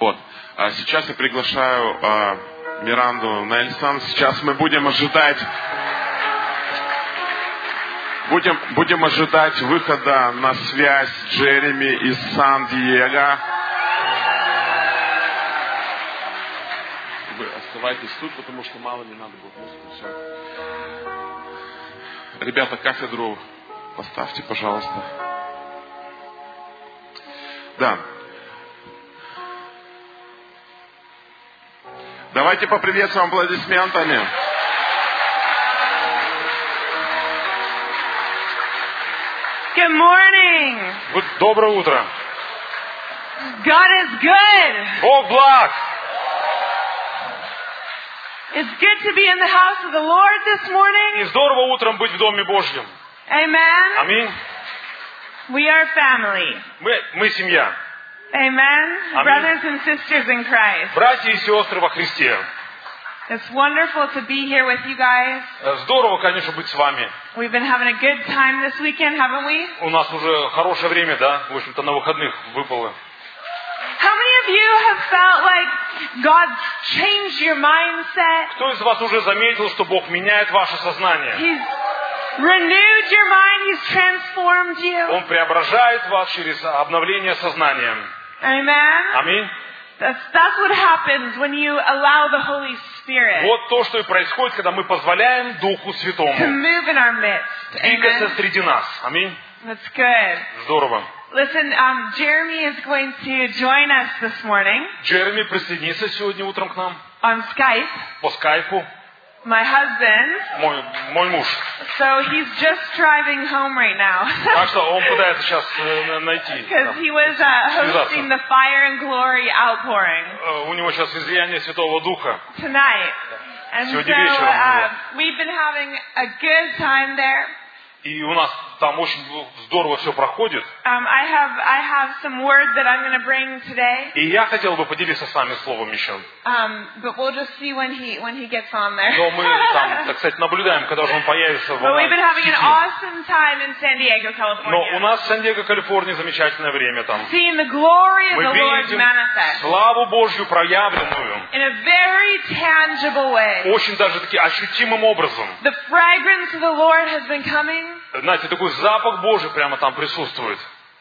Вот. Сейчас я приглашаю Миранду Нельсон. Сейчас мы будем ожидать выхода на связь Джереми из Сан-Диего. Вы оставайтесь тут, потому что мало не надо будет музыку. Все. Ребята, кафедру поставьте, пожалуйста. Да. Давайте поприветствуем аплодисментами. Good morning. Доброе утро. God is good. Бог благ. It's good to be in the house of the Lord this morning. И здорово утром быть в Доме Божьем. Amen. Аминь. We are family. Мы семья. Amen. Amen. Brothers and sisters in Christ. Братья и сестры во Христе. It's wonderful to be here with you guys. Здорово, конечно, быть с вами. We've been having a good time this weekend, haven't we? У нас уже хорошее время, да? В общем-то, на выходных выпало. How many of you have felt like God's changed your mindset? Кто из вас уже заметил, что Бог меняет ваше сознание? He's renewed your mind. He's transformed you. Он преображает вас через обновление сознания. Amen. Аминь. That's what happens when you allow the Holy Spirit Вот то, что и происходит, когда мы позволяем Духу Святому to move in our midst. двигаться Amen. среди нас. Аминь. That's good. Здорово. Listen, Jeremy is going to join us this morning Джереми присоединится сегодня утром к нам on Skype. по скайпу. My husband. Мой муж. So he's just driving home right now. Так что он пытается сейчас найти. Because he was hosting the Fire and Glory outpouring У него сейчас излияние Святого Духа. tonight. And so Сегодня вечером. we've been having a good time there. И у нас там очень здорово все проходит. I have some word that I'm going to bring today. И я хотел бы поделиться с вами словом еще. But we'll just see when he gets on there. Но мы там, так сказать, наблюдаем, когда же он появится в But we've been having an сети. awesome time in San Diego, California. Но у нас в Сан-Диего, Калифорния, замечательное время там. Seeing the glory of Мы the Lord видим manifest славу Божью проявленную. in a very tangible way. Очень даже таки ощутимым образом. The fragrance of the Lord has been coming. Знаете, такой запах Божий прямо там присутствует.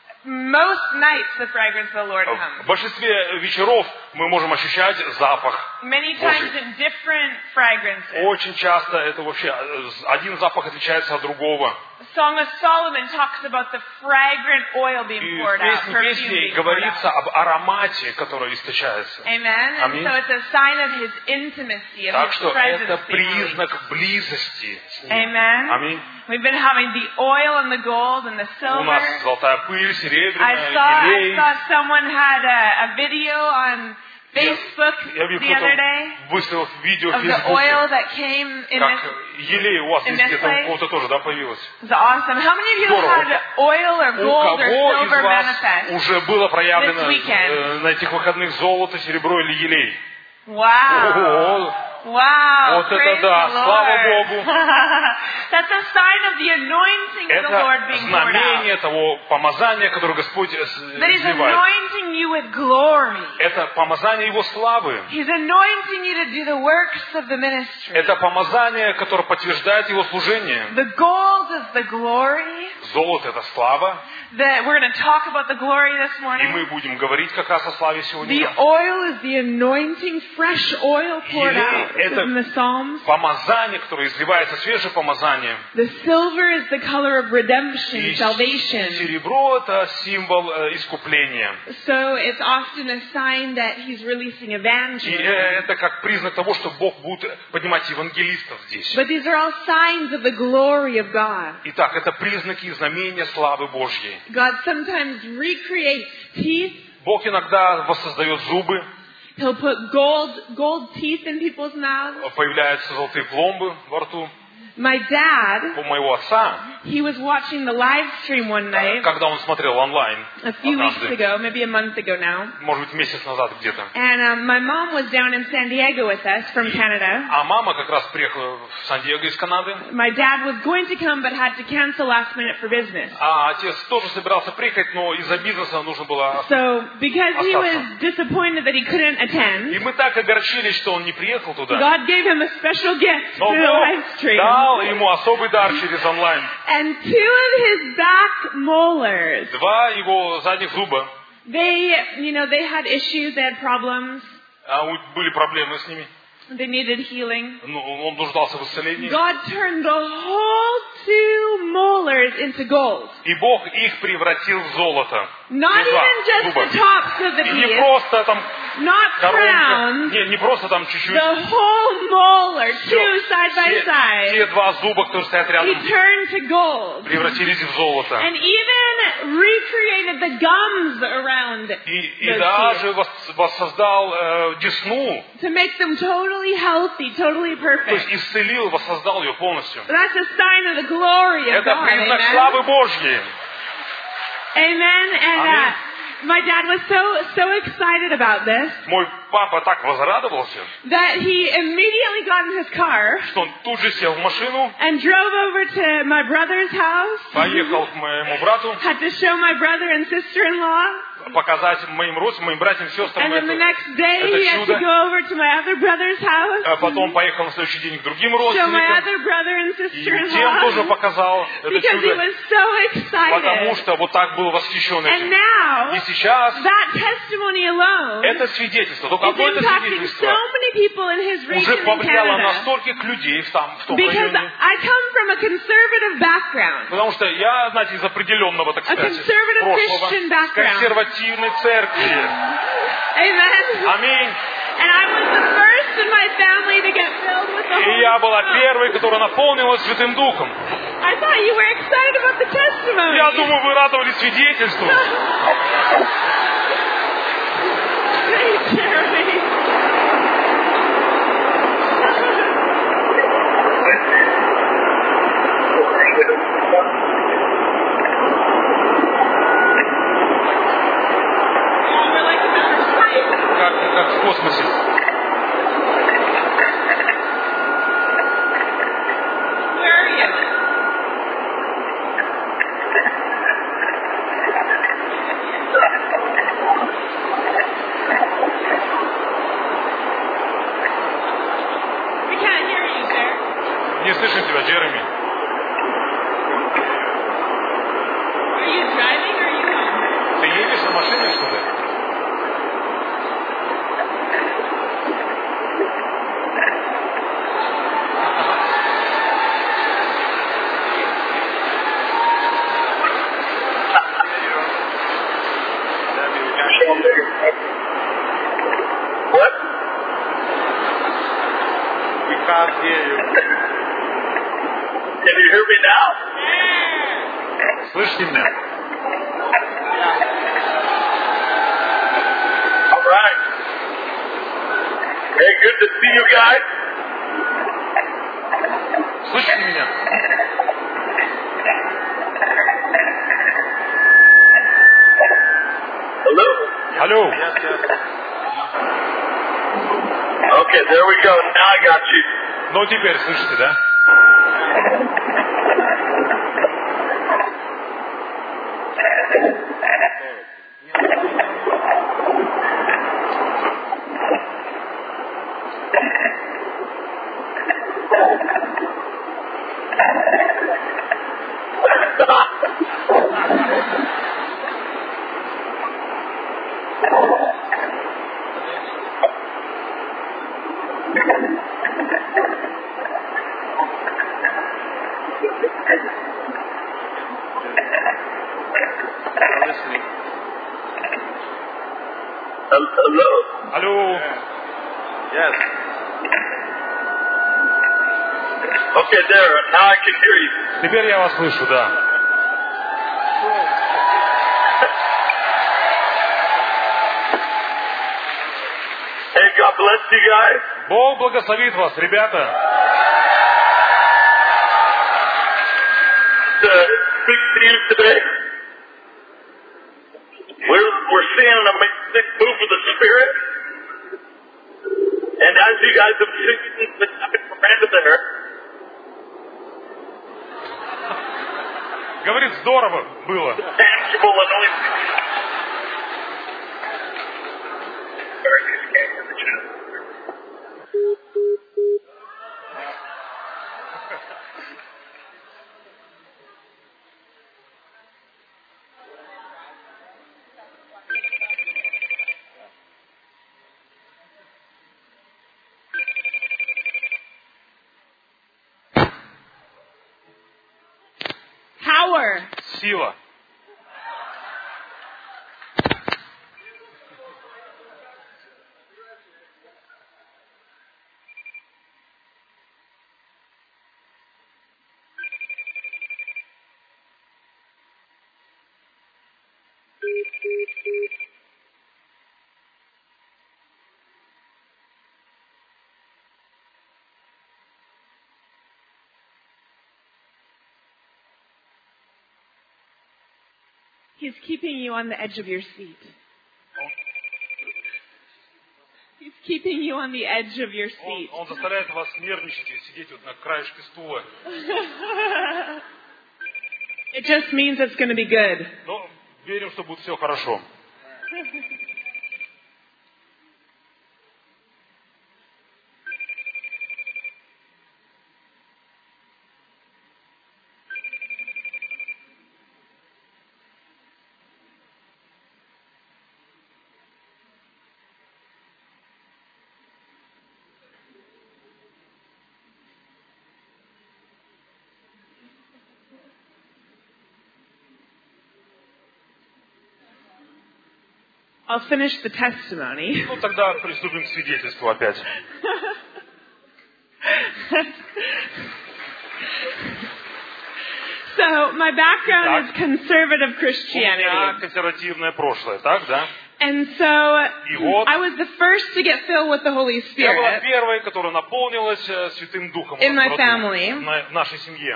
Most nights the fragrance of the Lord В comes. большинстве вечеров мы можем ощущать запах Many Божий. times in different fragrances. Очень часто это вообще один запах отличается от другого. The Song of Solomon talks about the fragrant oil being И в poured out. песне Perfume песней being poured говорится out. об аромате, который источается. Amen. And Аминь. so it's a sign of His intimacy, of Так His что presence это being released. признак близости с Ним. Amen. Аминь. We've been having the oil and the gold and the У silver. нас золотая пыль, I серебряная, saw елей. someone had a video on Facebook Я видел, the other day кто-то выставил видео в of the oil Фейсбуке, that came in как this. елей у вас in есть this где-то, place. у кого-то тоже, да, появилось? It was awesome. How many of you Здорово. had oil or У gold or кого из silver вас manifest? уже было проявлено This weekend. на этих выходных золото, серебро или елей? Wow. Ого! Wow. Вот это Praise да, the слава Lord. Богу. That's a sign of the anointing of the Lord Это being poured out. знамение того помазания, которое Господь That He's изливает. anointing you with glory. Это помазание Его славы. He's anointing you to do the works of the ministry. Это помазание, которое подтверждает Его служение. The gold is the glory. Золото — это слава. We're going to talk about the glory this И morning. мы будем говорить как раз о славе сегодня. The oil is the anointing, fresh oil poured out. This is in the Psalms. Помазание, которое изливается, свежее помазание. The silver is the color of redemption, И salvation. серебро — это символ искупления. So it's often a sign that He's releasing И evangelism. это как признак того, что Бог будет поднимать евангелистов здесь. But these are all signs of the glory of God. Итак, это признаки и знамения славы Божьей. God sometimes recreates teeth. Бог иногда воссоздает зубы, He'll put gold teeth in people's mouths. появляются золотые пломбы во рту. My dad, У моего отца, he was watching the live stream one night когда он смотрел онлайн a few weeks однажды, ago, maybe a month ago now. может быть, месяц назад где-то. And my mom was down in San Diego with us from Canada. А мама как раз приехала в Сан-Диего из Канады. My dad was going to come but had to cancel last minute for business. А отец тоже собирался приехать, но из-за бизнеса нужно было... So, because he was disappointed that he couldn't И attend, мы так огорчились, что он не приехал туда. God gave him a special gift Но through the live Бог stream. дал ему особый дар через онлайн. And 2 of his back molars, 2 его задних зуба. they had issues, they had problems, Были проблемы с ними. they needed healing. Он нуждался в исцелении. God turned the whole 2 molars into gold. И Бог их превратил в золото. Not even just the tops of the И не teeth, просто там not коронка. crowns, Не просто там чуть-чуть. the whole molar, 2 side by Те side, 2 зуба, которые стоят he рядом, turned to gold. превратились в золото. And even recreated the gums around И those даже teeth воссоздал десну. to make them totally healthy, totally То есть perfect. исцелил, воссоздал ее полностью. That's a sign of the glory of Это God. признак Amen. славы Божьей. Amen. And Amen. my dad was so excited about this Мой папа так возрадовался, that he immediately got in his car что он тут же сел в машину, and drove over to my brother's house. поехал к моему брату, Had to show my brother and sister-in-law. показать моим родственникам, моим братьям, сестрам And then the это next day he had to чудо. go over to my other brother's house. А потом поехал на следующий день к другим Show my родственникам. other brother and И тем sister-in-law. тоже показал это Because he чудо. was so Потому excited. что вот так был восхищен And этим. now, И сейчас that testimony alone это свидетельство, только is одно это impacting свидетельство so many people in his уже region in повлияло на Canada. стольких людей в том Because районе. I come from a conservative background. Потому что я, знаете, из определенного, так сказать, conservative прошлого, Christian с background. консервативной церкви. Amen. Аминь. And I was the first in my family to get filled with the И Holy я была Spirit. первой, которая наполнилась Святым Духом. I thought you were excited about the testimony. Я думаю, вы радовались свидетельству. Thanks, Jeremy. We're like in number 3. Как в космосе. Where are you? We can't hear you, sir. Не слышим тебя, Джереми. Are you driving or are you home? Ты едешь на машине, что ли? What? We can't hear you. Can you hear me now? Слышите меня? All right. Hey, good to see you guys. Слышите меня? Hello? Алло. Okay, there we go. Now I got you. Ну, теперь слышите, да? Hello? Алло. Yes. Okay, there. Now I can hear you. Теперь я вас слышу, да. Hey, God bless you guys. Бог благословит вас, ребята. to speak to you today. We're seeing an amazing move of the Spirit. And as you guys have seen the topic Miranda there, Говорит, здорово было. tangible anointing. Very good game in the chat. Power. Сила. He's keeping you on the edge of your seat. He's keeping you on the edge of your seat. Он заставляет вас нервничать и сидеть вот на краешке стула. It just means it's going to be good. Но верим, что будет все хорошо. I'll finish the testimony. Ну, тогда приступим к свидетельству опять. So, my background is conservative У меня Christianity. консервативное прошлое, так, да? And so, I was the first to get filled with the Holy Я была Spirit первой, которая наполнилась Святым Духом in my в family. нашей семье.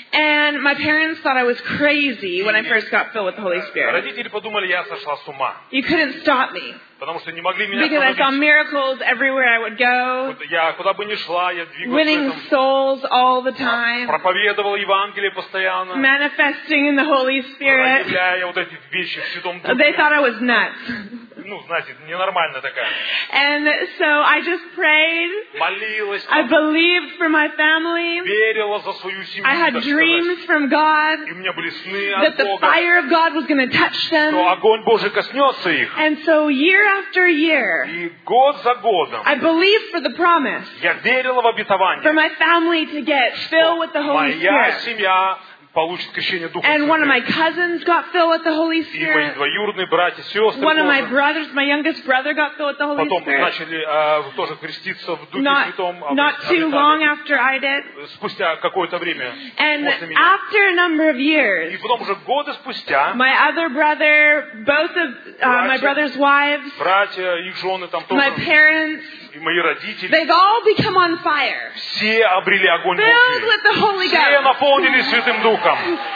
And my parents thought I was crazy when I first got filled with the Holy Spirit. Родители подумали, я сошла с ума, You couldn't stop me потому что не могли меня because I saw остановить. miracles everywhere I would go, Я куда бы ни шла, я двигалась в winning этом. souls all the time, Проповедовал Евангелие постоянно, manifesting in the Holy Spirit. проявляя вот эти вещи в Святом Духе. They thought I was nuts. Ну, знаете, ненормальная такая. And so I just prayed. Молилась, I believed for my family. верила за свою семью, I had так dreams сказать. from God И у меня были сны that от the Бога, fire of God was going to touch что them. огонь Божий коснется их. And so year after year, И год за годом I believed for the promise я верила в обетование, for my family to get filled with the Holy моя Spirit. семья получит крещение Духа And one of my Святым. cousins got filled with the Holy И мои Spirit. двоюродные братья, сестры One of my тоже. brothers, my youngest brother, got filled with the Holy Потом Spirit. начали тоже креститься в Духе Святом. Not too long after I did. Спустя какое-то время And после меня. after a number of years, И потом уже годы спустя my other brother, both of my brother's wives, братья, их жены там my тоже, parents, и мои родители, they've all become on fire, все обрели огонь filled Божий. with the Holy Все Ghost, наполнились Святым Духом.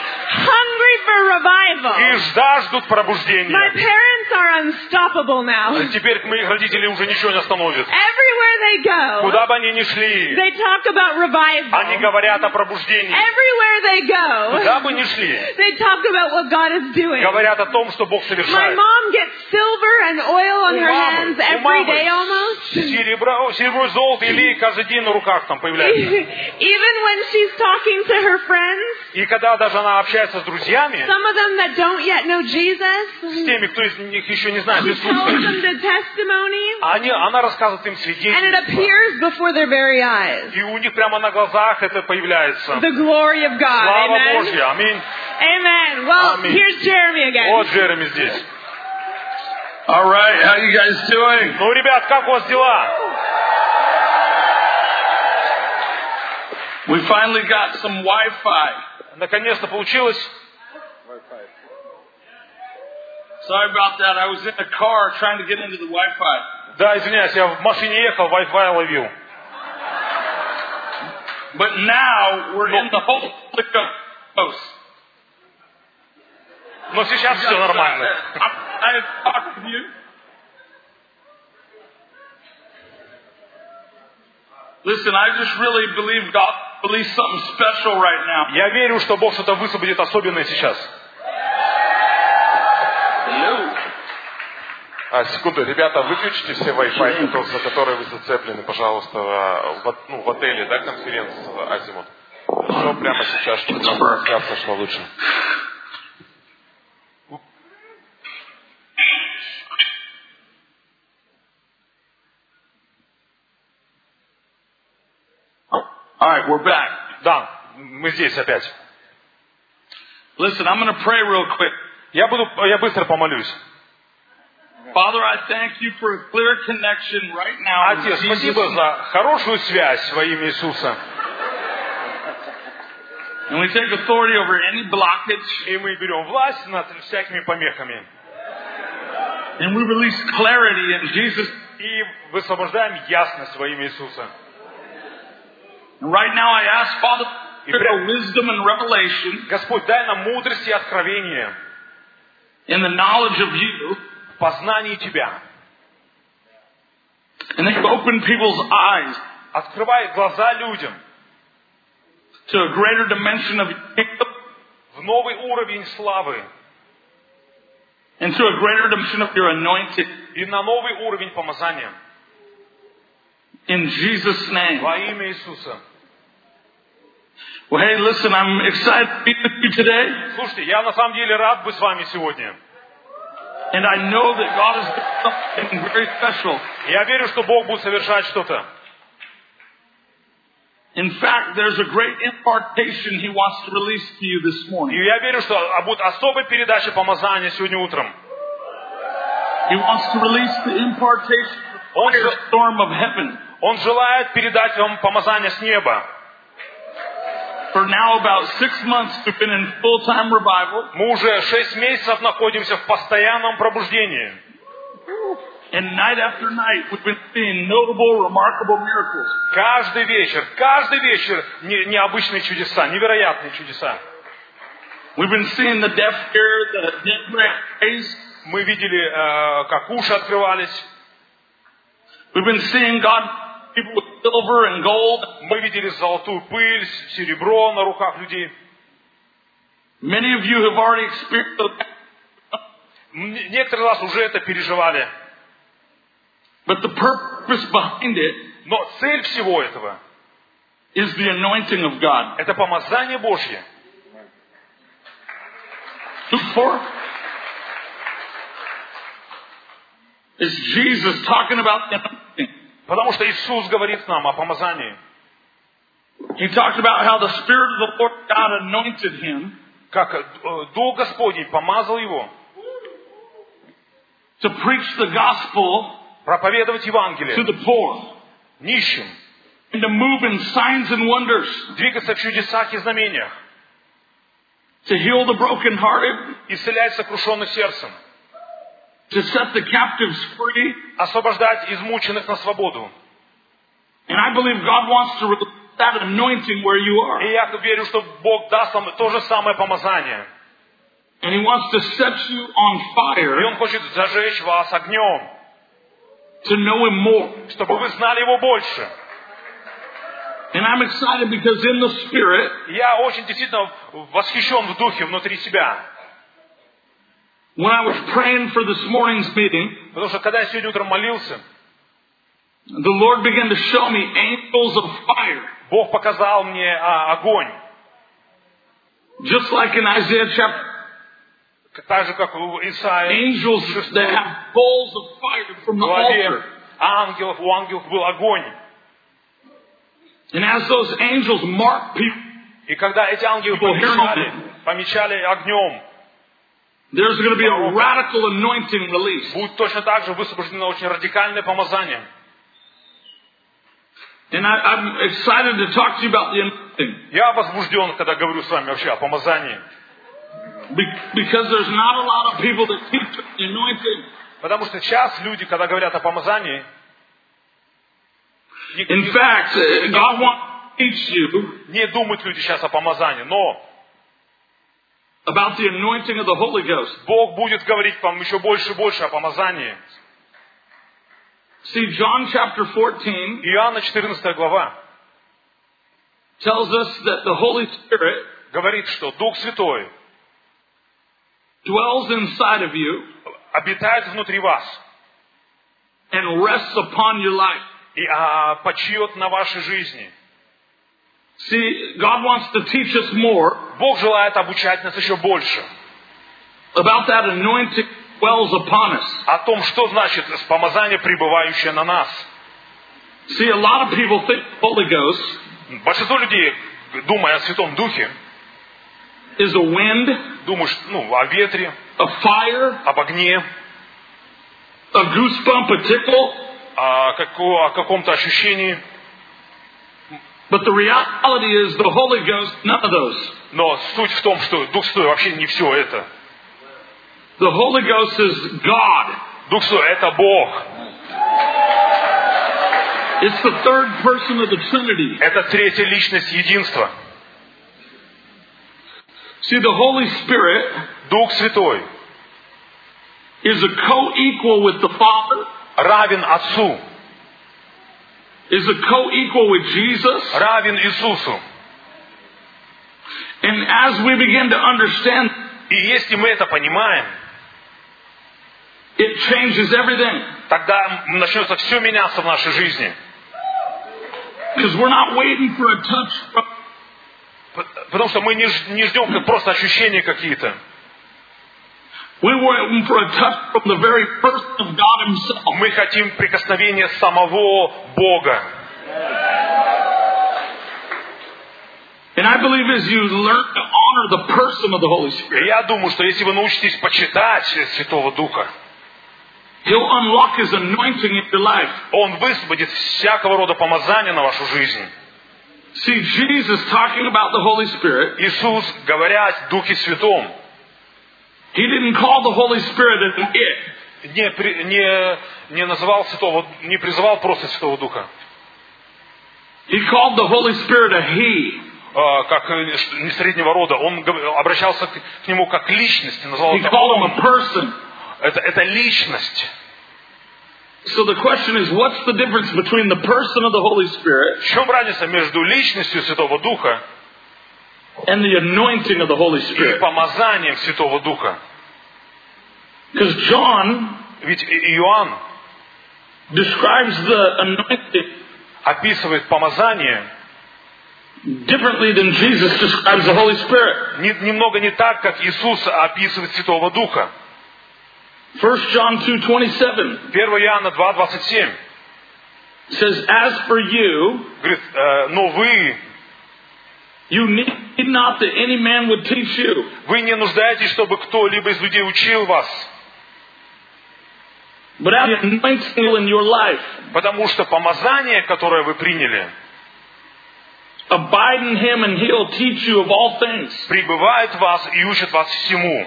hungry for И revival. ждут My пробуждения. parents are unstoppable now. Теперь моих родителей уже ничего не остановит. Everywhere they go, Куда бы они ни шли, they talk about revival. они говорят о пробуждении. Everywhere they go, Куда бы ни шли, they talk about what God is doing. говорят о том, что Бог My совершает. mom gets silver and oil on У her мамы, hands every day almost. серебро и золото, или каждый день на руках там появляется. Even when she's talking to her friends, И когда даже она общается с друзьями, some of them that don't yet know Jesus, с теми, кто из них еще не знает she tells Иисуса, them the testimony, она рассказывает им and it свидетельства. appears before their very eyes. И у них прямо на глазах это появляется. The glory of God. Слава Amen. Божья. Аминь. Amen. Well, Amen. here's Jeremy again. Вот Джереми здесь. All right, how you guys doing? Ну, ребят, как у вас дела? We finally got some Wi-Fi. Наконец-то получилось. Sorry about that. I was in a car trying to get into the Wi-Fi. Да, извиняюсь, я в машине ехал, Wi-Fi ловил. But now we're in the Holy Ghost. Но сейчас все нормально. I talk with you. Listen, I just really believe God released something special right now. Я верю, что Бог что-то высвободит особенное сейчас. Секунду, ребята, выключите все Wi-Fi, за которые вы зацеплены, пожалуйста, в отеле, да, конференция Азимут. Все прямо сейчас, чтобы нам трансляция шла лучше. All right, we're back. Да, мы здесь опять. Listen, I'm going to pray real quick. Я быстро помолюсь. Father, I thank you for a clear connection right now. Отец, спасибо за хорошую связь во имя Иисуса. And we take authority over any blockage. И мы берем власть над всякими помехами. And we release clarity in Jesus. И высвобождаем ясность во имя Иисуса. And right now I ask, Father, for wisdom and revelation. Господь, дай нам мудрость и откровение. In the knowledge of you. В познании Тебя. And then open people's eyes. Открывай глаза людям. To a greater dimension of your kingdom. В новый уровень славы. And to a greater dimension of your anointing. И на новый уровень помазания. In Jesus' name. Во имя Иисуса. Well, hey, listen, I'm excited to be with you today. Слушайте, я на самом деле рад быть с вами сегодня. And I know that God is doing something very special. Я верю, что Бог будет совершать что-то. In fact, there's a great impartation He wants to release to you this morning. И я верю, что будет особая передача помазания сегодня утром. He wants to release the impartation of the firestorm of heaven. Он желает передать вам помазание с неба. For now, about 6 months, we've been in full-time revival. Мы уже 6 месяцев находимся в постоянном пробуждении. And night after night, we've been seeing notable, remarkable miracles. Каждый вечер необычные чудеса, невероятные чудеса. We've been seeing the deaf hear, the dead raised. Мы видели, как уши открывались. We've been seeing God, people with silver and gold. Мы видели золотую пыль, серебро на руках людей. Many of you have already experienced that. Некоторые из вас уже это переживали. But the purpose behind it Но цель всего этого is the anointing of God. это помазание Божье. It's Jesus talking about the anointing. Потому что Иисус говорит нам о помазании. He talked about how the Spirit of the Lord God anointed him. Как Дух Господень помазал его. To preach the gospel. Проповедовать Евангелие. To the poor. Нищим. And to move in signs and wonders. Двигаться в чудесах и знамениях. To heal the brokenhearted. Исцелять сокрушенных сердцем. To set the captives free. Освобождать измученных на свободу. And I believe God wants to release that anointing where you are. И я верю, что Бог даст вам то же самое помазание. And He wants to set you on fire. И Он хочет зажечь вас огнем. To know Him more. Чтобы вы знали Его больше. And I'm excited because in the Spirit, я очень действительно восхищен в духе внутри себя. When I was praying for this morning's meeting, потому что когда я сегодня утром молился, the Lord began to show me angels of fire. Бог показал мне огонь. Just like in Isaiah chapter. Так же, как у Исаии. Angels that have bowls of fire from the altar. Ангелов, у ангелов был огонь. And as those angels mark people, и когда эти ангелы помечали огнем, there's going to be a radical anointing release. Будет точно так же высвобождено очень радикальное помазание. And I'm excited to talk to you about the anointing. Я возбужден, когда говорю с вами вообще о помазании. Because there's not a lot of people that teach the anointing. Потому что сейчас люди, когда говорят о помазании, in fact, God wants to teach you. Не думают люди сейчас о помазании, но about the anointing of the Holy Ghost. Бог будет говорить вам еще больше и больше о помазании. See, John chapter 14 Иоанна 14 глава tells us that the Holy Spirit говорит, что Дух Святой dwells inside of you обитает внутри вас and rests upon your life. и почиет на вашей жизни. See, God wants to teach us more Бог желает обучать нас еще больше about that anointing that dwells upon us. о том, что значит помазание, пребывающее на нас. See, a lot of people think the Holy Ghost Большинство людей, думая о Святом Духе, is a wind, думают о ветре, a fire, об огне, a goosebump, a tickle. о каком-то ощущении. But the reality is the Holy Ghost, none of those. Но суть в том, что Дух Святой вообще не все это. The Holy Ghost is God. Дух Святой — это Бог. It's the third person of the Trinity. Это третья личность единства. See, the Holy Spirit Дух Святой is a co-equal with the Father, равен Отцу, is a co-equal with Jesus. равен Иисусу. And as we begin to understand, И если мы это понимаем, it changes everything. тогда начнется все меняться в нашей жизни. Because we're not waiting for a touch from... Потому что мы не ждем просто ощущения какие-то. We're waiting for a touch from the very person of God Himself. Мы хотим прикосновения самого Бога. And I believe as you learn to honor the person of the Holy Spirit, Я думаю, что если вы научитесь почитать Святого Духа, He'll unlock His anointing in your life. Он высвободит всякого рода помазания на вашу жизнь. See, Jesus talking about the Holy Spirit, Иисус, говоря о Духе Святом, He didn't call the Holy Spirit an it. не называл Святого, не призывал просто Святого Духа. He called the Holy Spirit a He. Как не среднего рода. Он обращался к нему как к личности, назвал He это called Him он. a person. Это личность. So the question is, what's the difference between the person of the Holy Spirit В чем разница между личностью Святого Духа and the anointing of the Holy и Spirit? помазанием Святого Духа? Because John Ведь Иоанн describes the anointing описывает помазание differently than Jesus describes the Holy Spirit. немного не так, как Иисус описывает Святого Духа. 1 John 2:27 1 Иоанна 2:27 says, "As for you, говорит, но you need not that any man would teach you, вы не нуждаетесь, чтобы кто-либо из людей учил вас, but have the anointing in your life. потому что помазание, которое вы приняли, Abide in Him, and He'll teach you of all things." пребывает в вас и учит вас всему.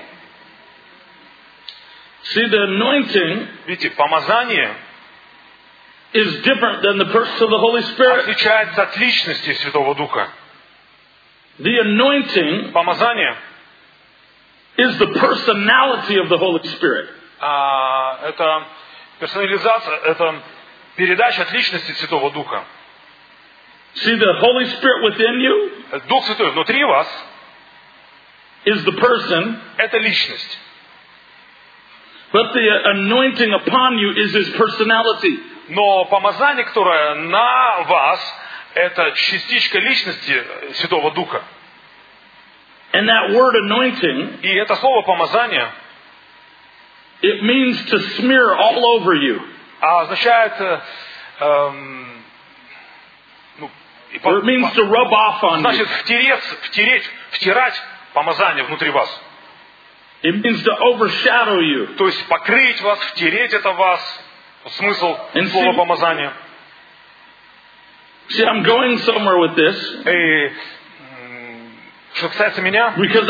See, the anointing Видите, помазание is different than the person of the Holy Spirit. отличается от личности Святого Духа. The anointing Помазание is the personality of the Holy Spirit. это персонализация, это передача от личности Святого Духа. See, the Holy Spirit within you Дух Святой внутри вас is the person, это личность. but the anointing upon you is His personality. Но помазание, которое на вас, это частичка личности Святого Духа. And that word anointing, И это слово помазание it means to smear all over you. означает Or it means to rub off on you. значит втирать помазание внутри вас. It means to overshadow you. То есть покрыть вас, втереть это в вас. Смысл слова помазания. See, I'm going somewhere with this. И что касается меня, Because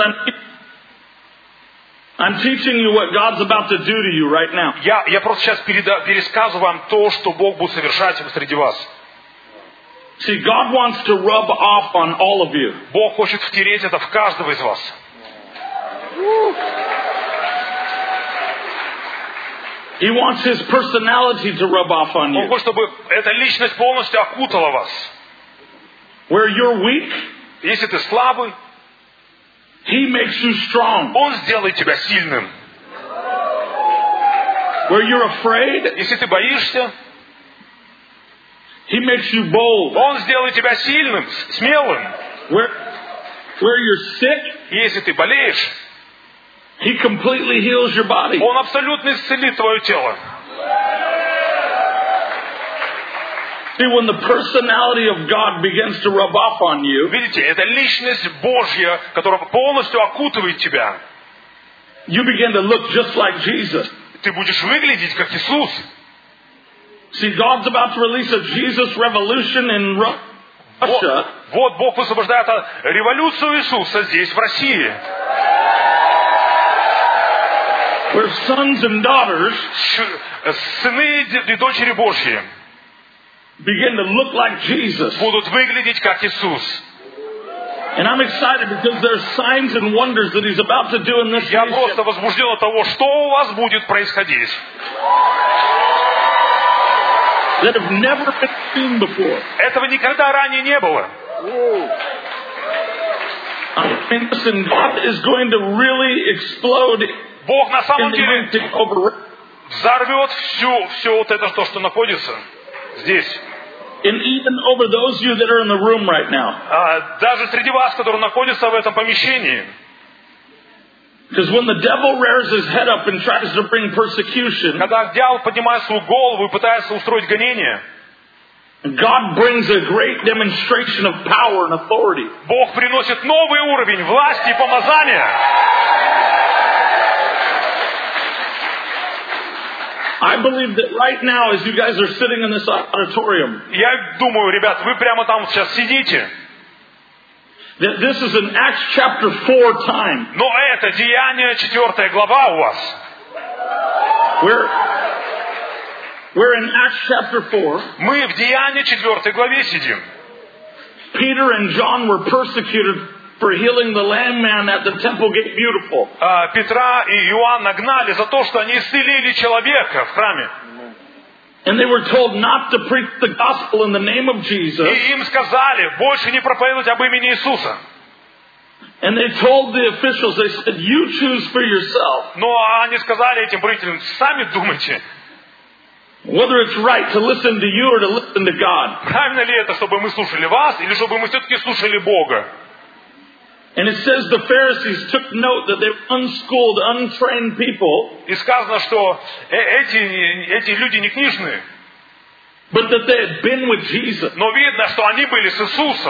I'm teaching you what God's about to do to you right now. я просто сейчас пересказываю вам то, что Бог будет совершать среди вас. See, God wants to rub off on all of you. Бог хочет втереть это в каждого из вас. He wants his personality to rub off on Он you. хочет, чтобы эта личность полностью окутала вас. Where you're weak, Если ты слабый, he makes you strong. Он сделает тебя сильным. Where you're afraid, Если ты боишься, he makes you bold. Он сделает тебя сильным, смелым. Where you're sick, Если ты болеешь, he completely heals your body. Он абсолютно исцелит твое тело. See, when the personality of God begins to rub off on you, Видите, это личность Божья, которая полностью окутывает тебя. you begin to look just like Jesus. Ты будешь выглядеть как Иисус. See, God's about to release a Jesus revolution in Russia. Вот Бог высвобождает революцию Иисуса здесь, в России. Where sons and daughters Сыны и дочери Божьи begin to look like Jesus. будут выглядеть как Иисус. And I'm excited because there's signs and wonders that He's about to do in this Я nation просто возбужден от того, что у вас будет происходить. that have never been seen before. Этого никогда ранее не было. I mean, listen, God is going to really explode Бог на in самом the деле anointing over, взорвет все вот это, то, что находится здесь. and even over those of you that are in the room right now. Даже среди вас, которые находятся в этом помещении. Because when the devil rears his head up and tries to bring persecution, Когда дьявол поднимает свою голову и пытается устроить гонение, God brings a great demonstration of power and authority. Бог приносит новый уровень власти и помазания. I believe that right now, as you guys are sitting in this auditorium, Я думаю, ребят, вы прямо там сейчас сидите. that this is an Acts chapter 4 time Но это Деяние 4 глава у вас. where in Acts chapter 4, Мы в Деянии 4 главе сидим. Peter and John were persecuted for healing the lame man at the temple gate beautiful. Петра и Иоанна гнали за то, что они исцелили человека в храме. And they were told not to preach the gospel in the name of Jesus. И им сказали, больше не проповедовать об имени Иисуса. And they told the officials, they said, you choose for yourself Но они сказали этим правителям, сами думайте, whether it's right to listen to you or to listen to God. правильно ли это, чтобы мы слушали вас, или чтобы мы все-таки слушали Бога. And it says the Pharisees took note that they were unschooled, untrained people, И сказано, что эти люди не книжные, but that they had been with Jesus. но видно, что они были с Иисусом.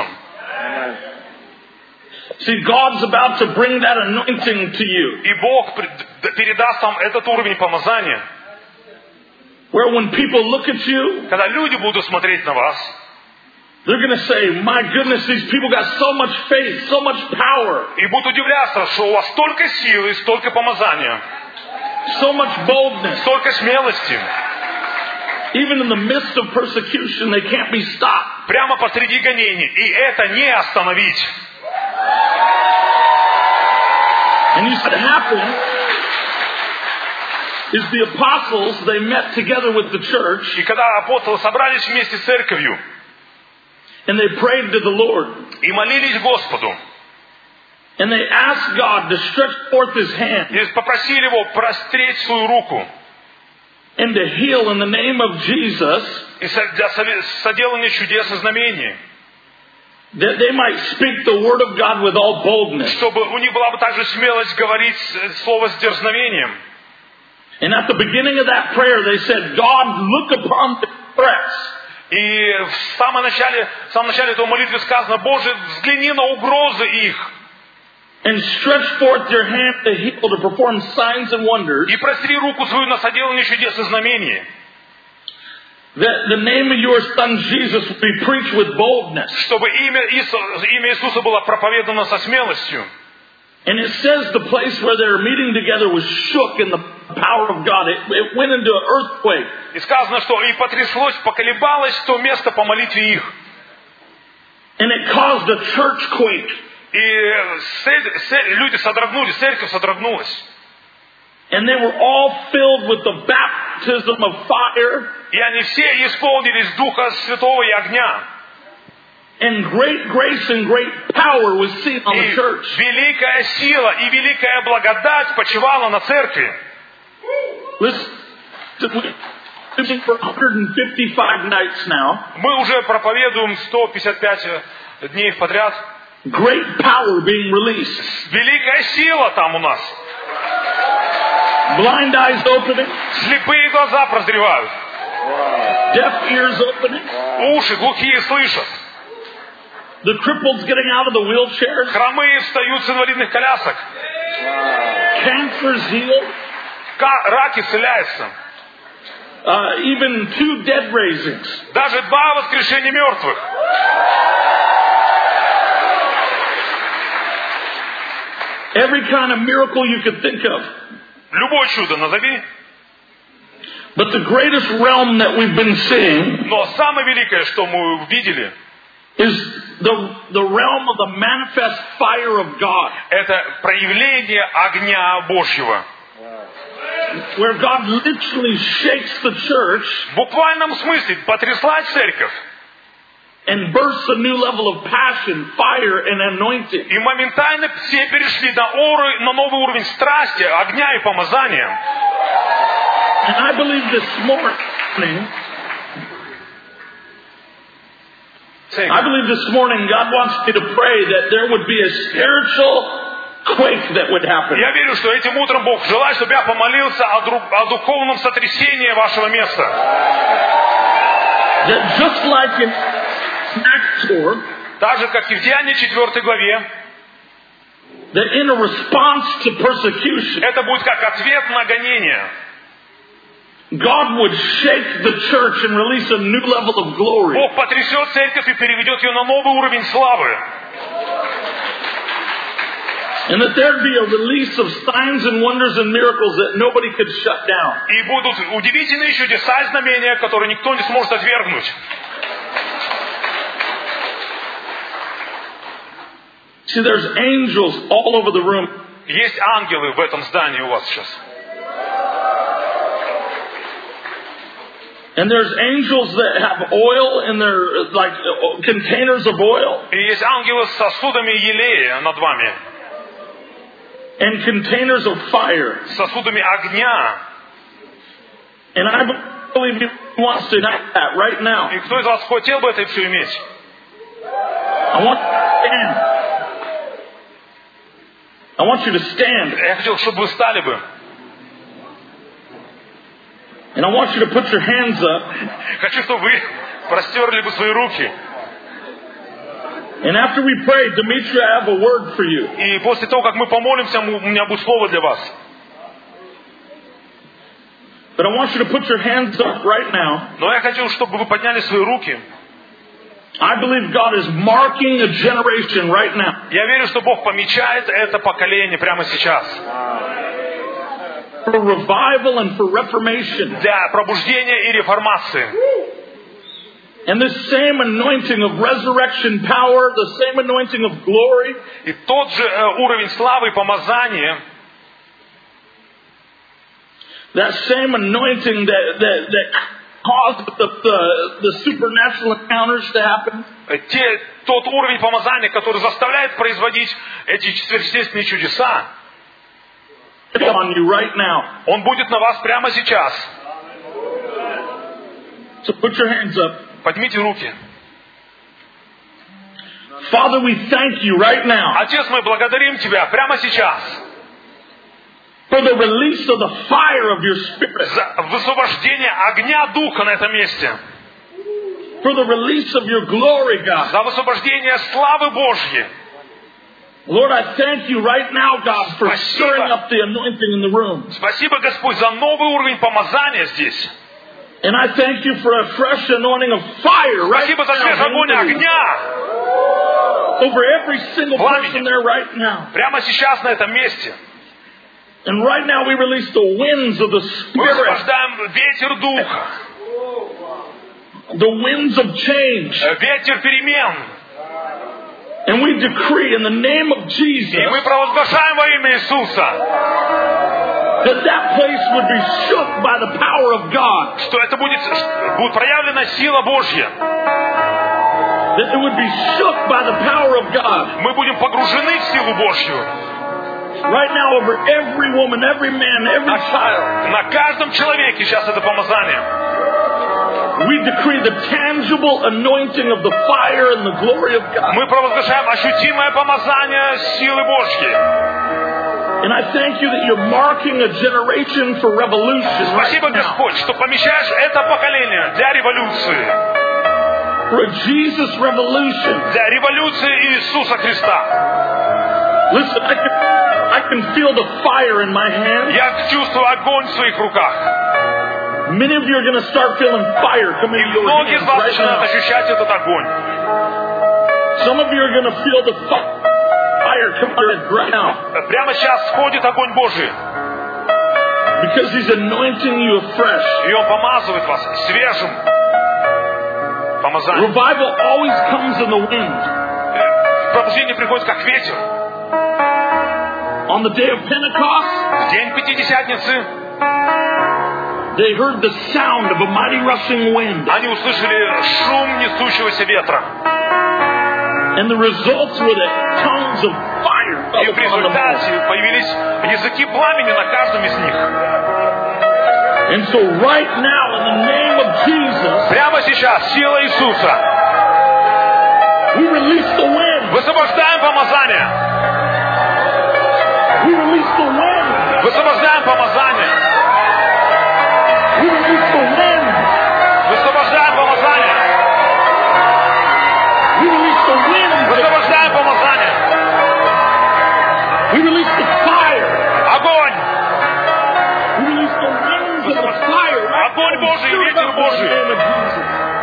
See, God's about to bring that anointing to you, И Бог передаст вам этот уровень помазания. where when people look at you, Когда люди будут смотреть на вас, they're going to say, my goodness, these people got so much faith, so much power, и будут удивляться, что у вас столько силы, столько помазания, so much boldness. столько смелости. Even in the midst of persecution, they can't be stopped. Прямо посреди гонений. И это не остановить. And you said it happened is the apostles, they met together with the church, И когда апостолы собрались вместе с церковью and they prayed to the Lord. и молились Господу, And they asked God to stretch forth His hand и попросили Его простреть свою руку and to heal in the name of Jesus, и для соделания чудес и знамений, that they might speak the word of God with all boldness. чтобы у них была бы также смелость говорить слово с дерзновением. And at the beginning of that prayer, they said, God, look upon the threats. И в самом начале этого молитвы сказано, Боже, взгляни на угрозы их And stretch forth your hand to heal, to perform signs and wonders. и простри руку свою на соделание чудес и знамений. That the name of your Son Jesus will be preached with boldness. Чтобы имя Иисуса было проповедано со смелостью. And it says the place where they were meeting together was shook in the power of God. It went into an earthquake. И сказано, что и потряслось, поколебалось то место по молитве их. And it caused a church quake. И И люди содрогнулись, церковь содрогнулась. And they were all filled with the baptism of fire. И они все исполнились Духа Святого и огня. And great grace and great power was seen on the И church. великая сила и великая благодать почивала на церкви. Listen, we've been for 155 nights now. Мы уже проповедуем 155 дней подряд. Great power being released. Великая сила там у нас. Blind eyes opening. Слепые глаза прозревают. Deaf ears opening. Уши глухие слышат. The crippled's getting out of the wheelchairs. Хромые встают с инвалидных колясок. Cancer's healed. Рак исцеляется. Even 2 dead raisings. Даже 2 воскрешения мертвых. Every kind of miracle you could think of. Любое чудо назови. But the greatest realm that we've been seeing Но самое великое, что мы видели, is the realm of the manifest fire of God. это проявление огня Божьего. Where God literally shakes the church В буквальном смысле потрясла церковь. and bursts a new level of passion, fire, and anointing. И моментально все перешли на новый уровень страсти, огня и помазания. And I believe this morning, God wants me to pray that there would be a spiritual quake that would happen. Я верю, что этим утром Бог желает, чтобы я помолился о духовном сотрясении вашего места. That just like in Acts 4, Так же, как и в Деянии 4 главе, that in a response to persecution, это будет как ответ на гонение. God would shake the church and release a new level of glory. Бог потрясет церковь и переведет ее на новый уровень славы. And that there'd be a release of signs and wonders and miracles that nobody could shut down. И будут удивительные чудеса и знамения, которые никто не сможет отвергнуть. See, there's angels all over the room. Есть ангелы в этом здании у вас сейчас. And there's angels that have oil in their, like, containers of oil. И есть ангелы с сосудами елея над вами. And containers of fire. С сосудами огня. And I believe He wants to have that right now. И кто из вас хотел бы это все иметь? I want you to stand. Я хотел, чтобы вы стали бы. And I want you to put your hands up. Хочу, чтобы вы простерли бы свои руки. And after we pray, Dimitri, I have a word for you. И после того, как мы помолимся, у меня будет слово для вас. But I want you to put your hands up right now. Но я хочу, чтобы вы подняли свои руки. I believe God is marking a generation right now. Я верю, что Бог помечает это поколение прямо сейчас. For revival and for reformation. Для пробуждения и реформации. And this same anointing of resurrection power, the same anointing of glory. И тот же уровень славы и помазания. That same anointing that caused the supernatural encounters to happen. Тот уровень помазания, который заставляет производить эти сверхъестественные чудеса. On you right now. Он будет на вас прямо сейчас. So put your hands up. Поднимите руки. Father, we thank you right now. Отец, мы благодарим Тебя прямо сейчас. For the release of the fire of your Spirit. За высвобождение огня Духа на этом месте. For the release of your glory, God. За высвобождение славы Божьей. Lord, I thank you right now, God, for stirring up the anointing in the room. Спасибо, Господь, за новый уровень помазания здесь. And I thank you for a fresh anointing of fire right Спасибо за свежий огонь огня. Over every single person there right now. Прямо сейчас на этом месте. And right now we release the winds of the Мы Spirit. высвобождаем ветер Духа. The winds of change. Ветер перемен. And we decree in the name of Jesus И мы провозглашаем во имя Иисуса, that place would be shook by the power of God. что это будет проявлена сила Божья. That it would be shook by the power of God. Мы будем погружены в силу Божью. Right now over every woman, every man, every child. На каждом человеке сейчас это помазание. We decree the tangible anointing of the fire and the glory of God. Мы провозглашаем ощутимое помазание силы Божьей. And I thank you that you're marking a generation for revolution Спасибо, right now. Господь, что помещаешь это поколение для революции. For a Jesus revolution. Для революции Иисуса Христа. Listen, I can feel the fire in my hand. Я чувствую огонь в своих руках. Many of you are going to start feeling fire coming И into your многие из hands вас right начинают now. ощущать этот огонь. Some of you are going to feel the fire coming right now. Прямо сейчас сходит огонь Божий. Because He's anointing you afresh. И Он помазывает вас свежим помазанием. Revival always comes in the wind. Пробуждение приходит как ветер. On the day of Pentecost, В день Пятидесятницы they heard the sound of a mighty rushing wind. они услышали шум несущегося ветра. And the results were that tongues of fire И fell в upon them all. результате появились языки пламени на каждом из них. And so right now, in the name of Jesus, Прямо сейчас сила Иисуса. we release the wind. Высвобождаем помазание. We release the wind. Высвобождаем помазание. We release the wind. Высвобождаем помазание. We release the wind. Высвобождаем помазание. We release the fire. Огонь. We release the winds of the fire. Right Огонь now. Божий, Stir it ветер up in Божий. the name of Jesus.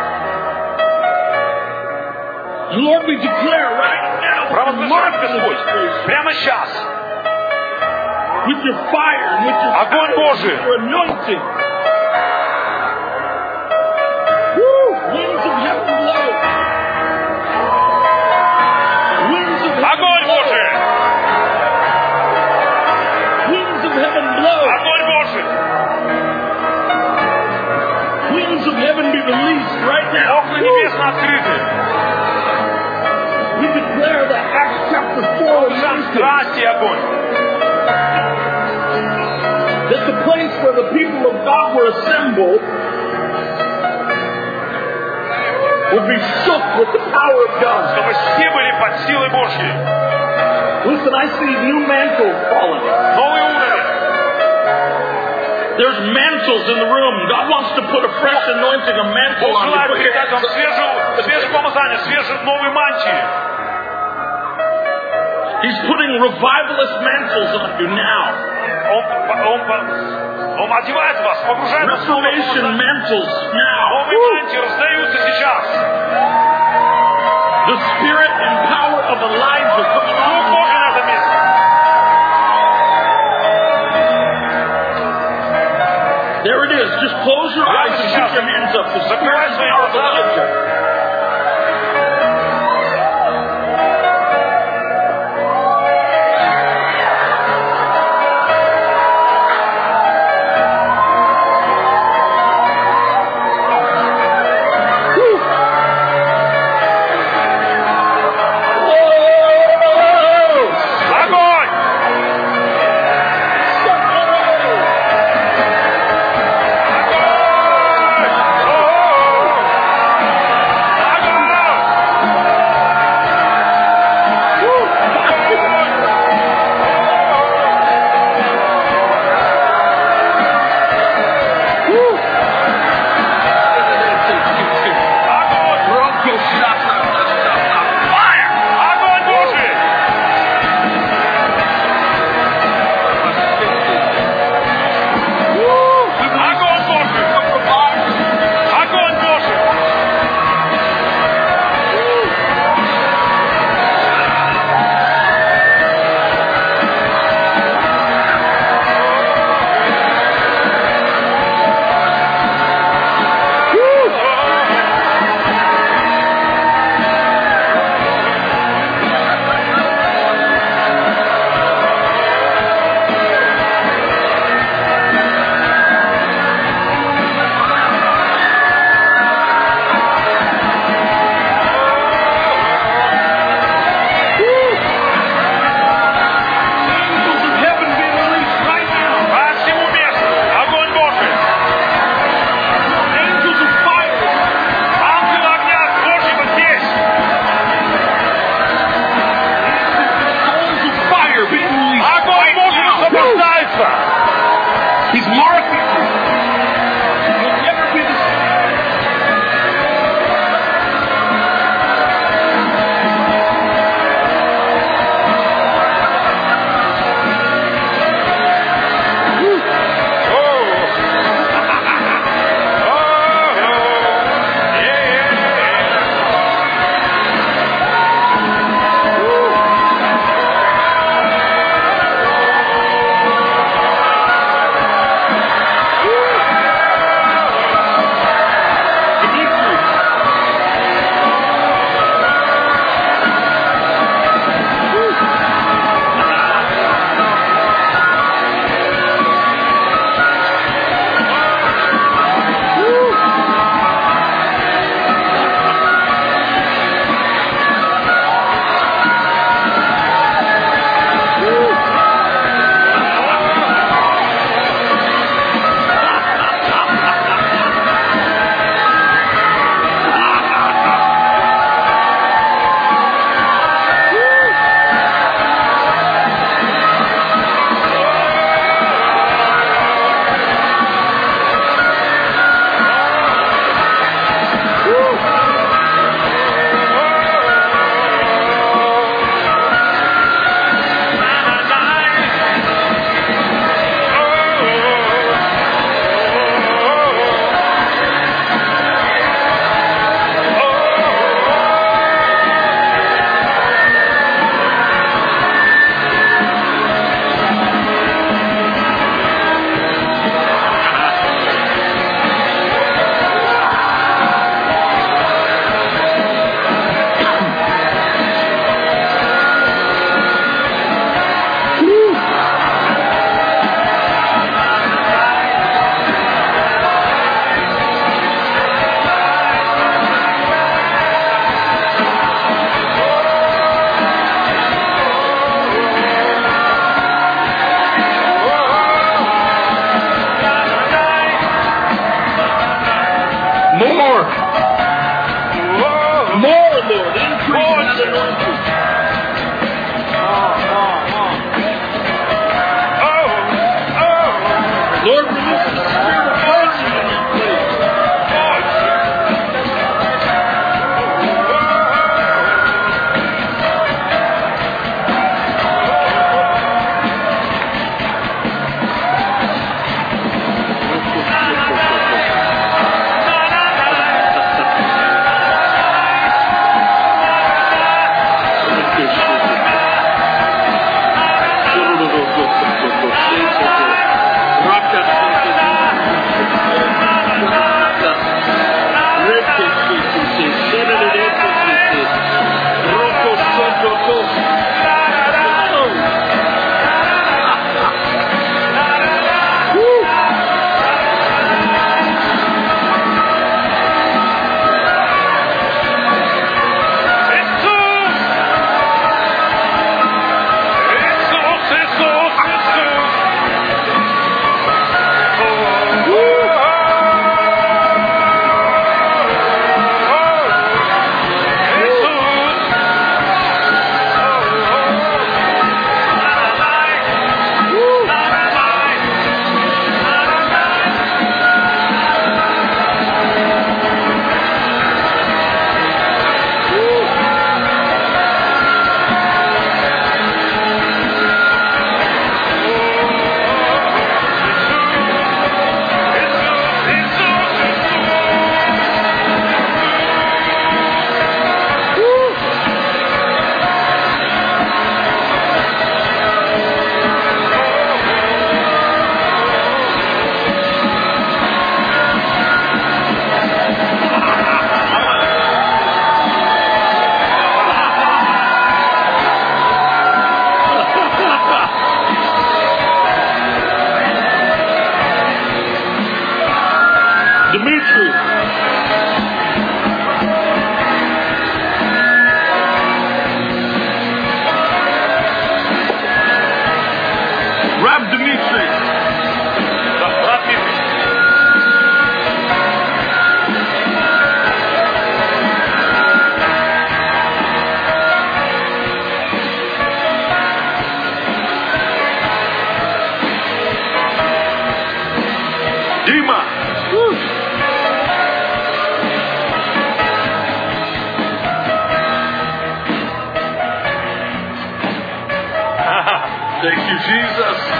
And Lord, we declare right now, Провозглашаем, mark this Господь, place прямо сейчас with your fire and with your огонь power, Божий. with your anointing. Woo! Winds of heaven blow. Winds of heaven огонь blow. Божий. Winds of heaven blow. Огонь Божий. Winds of heaven be released right now. Окна небесно открыты. We declare that Acts chapter 4 Провозглашаем anointing, страсть и огонь. that the place where the people of God were assembled would be shook with the power of God. Чтобы все были под силой Божьей. Listen, I see new mantles falling. Новый уровень. There's mantles in the room. God wants to put a fresh anointing, a mantle Бог on желает you. передать вам свежее помазание, свежие новые мантии. He's putting revivalist mantles on you now. Он одевает вас, погружает вас в новое Reformation помазание. mantles now. Новые мантии раздаются сейчас. The spirit and power of Elijah coming Дух on Божий you на now. этом месте. There it is. Just close your eyes and keep your hands up. The spirit and power of Elijah. Woo. Whoa. Огонь!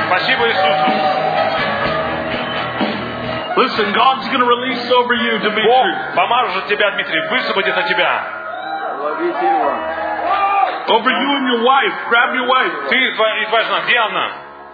Спасибо Иисусу. Listen, God's going to release over you, Dimitri. Бог помажет тебя, Дмитрий, высвободит на тебя. Over you and your wife. Grab your wife. Ты и твоя жена, где она?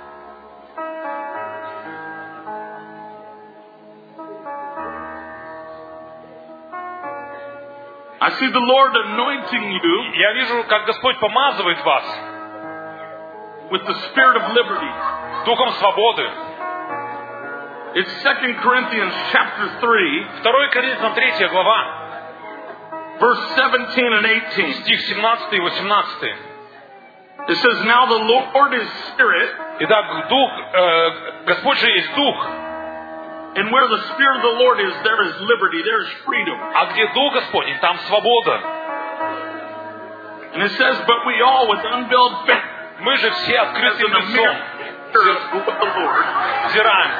I see the Lord anointing you Я вижу, как Господь помазывает вас with the spirit of liberty. духом свободы. It's 2 Corinthians chapter 3, 2 Коринфянам 3 глава, verse 17 and 18. стих 17 и 18. It says, now the Lord is spirit, Итак, Господь же есть Дух, and where the spirit of the Lord is, there is liberty, there is freedom. а где Дух Господень, там свобода. And it says, but we all with unveiled face, Мы же все открытым in the mirror лицом of the Lord, взираем.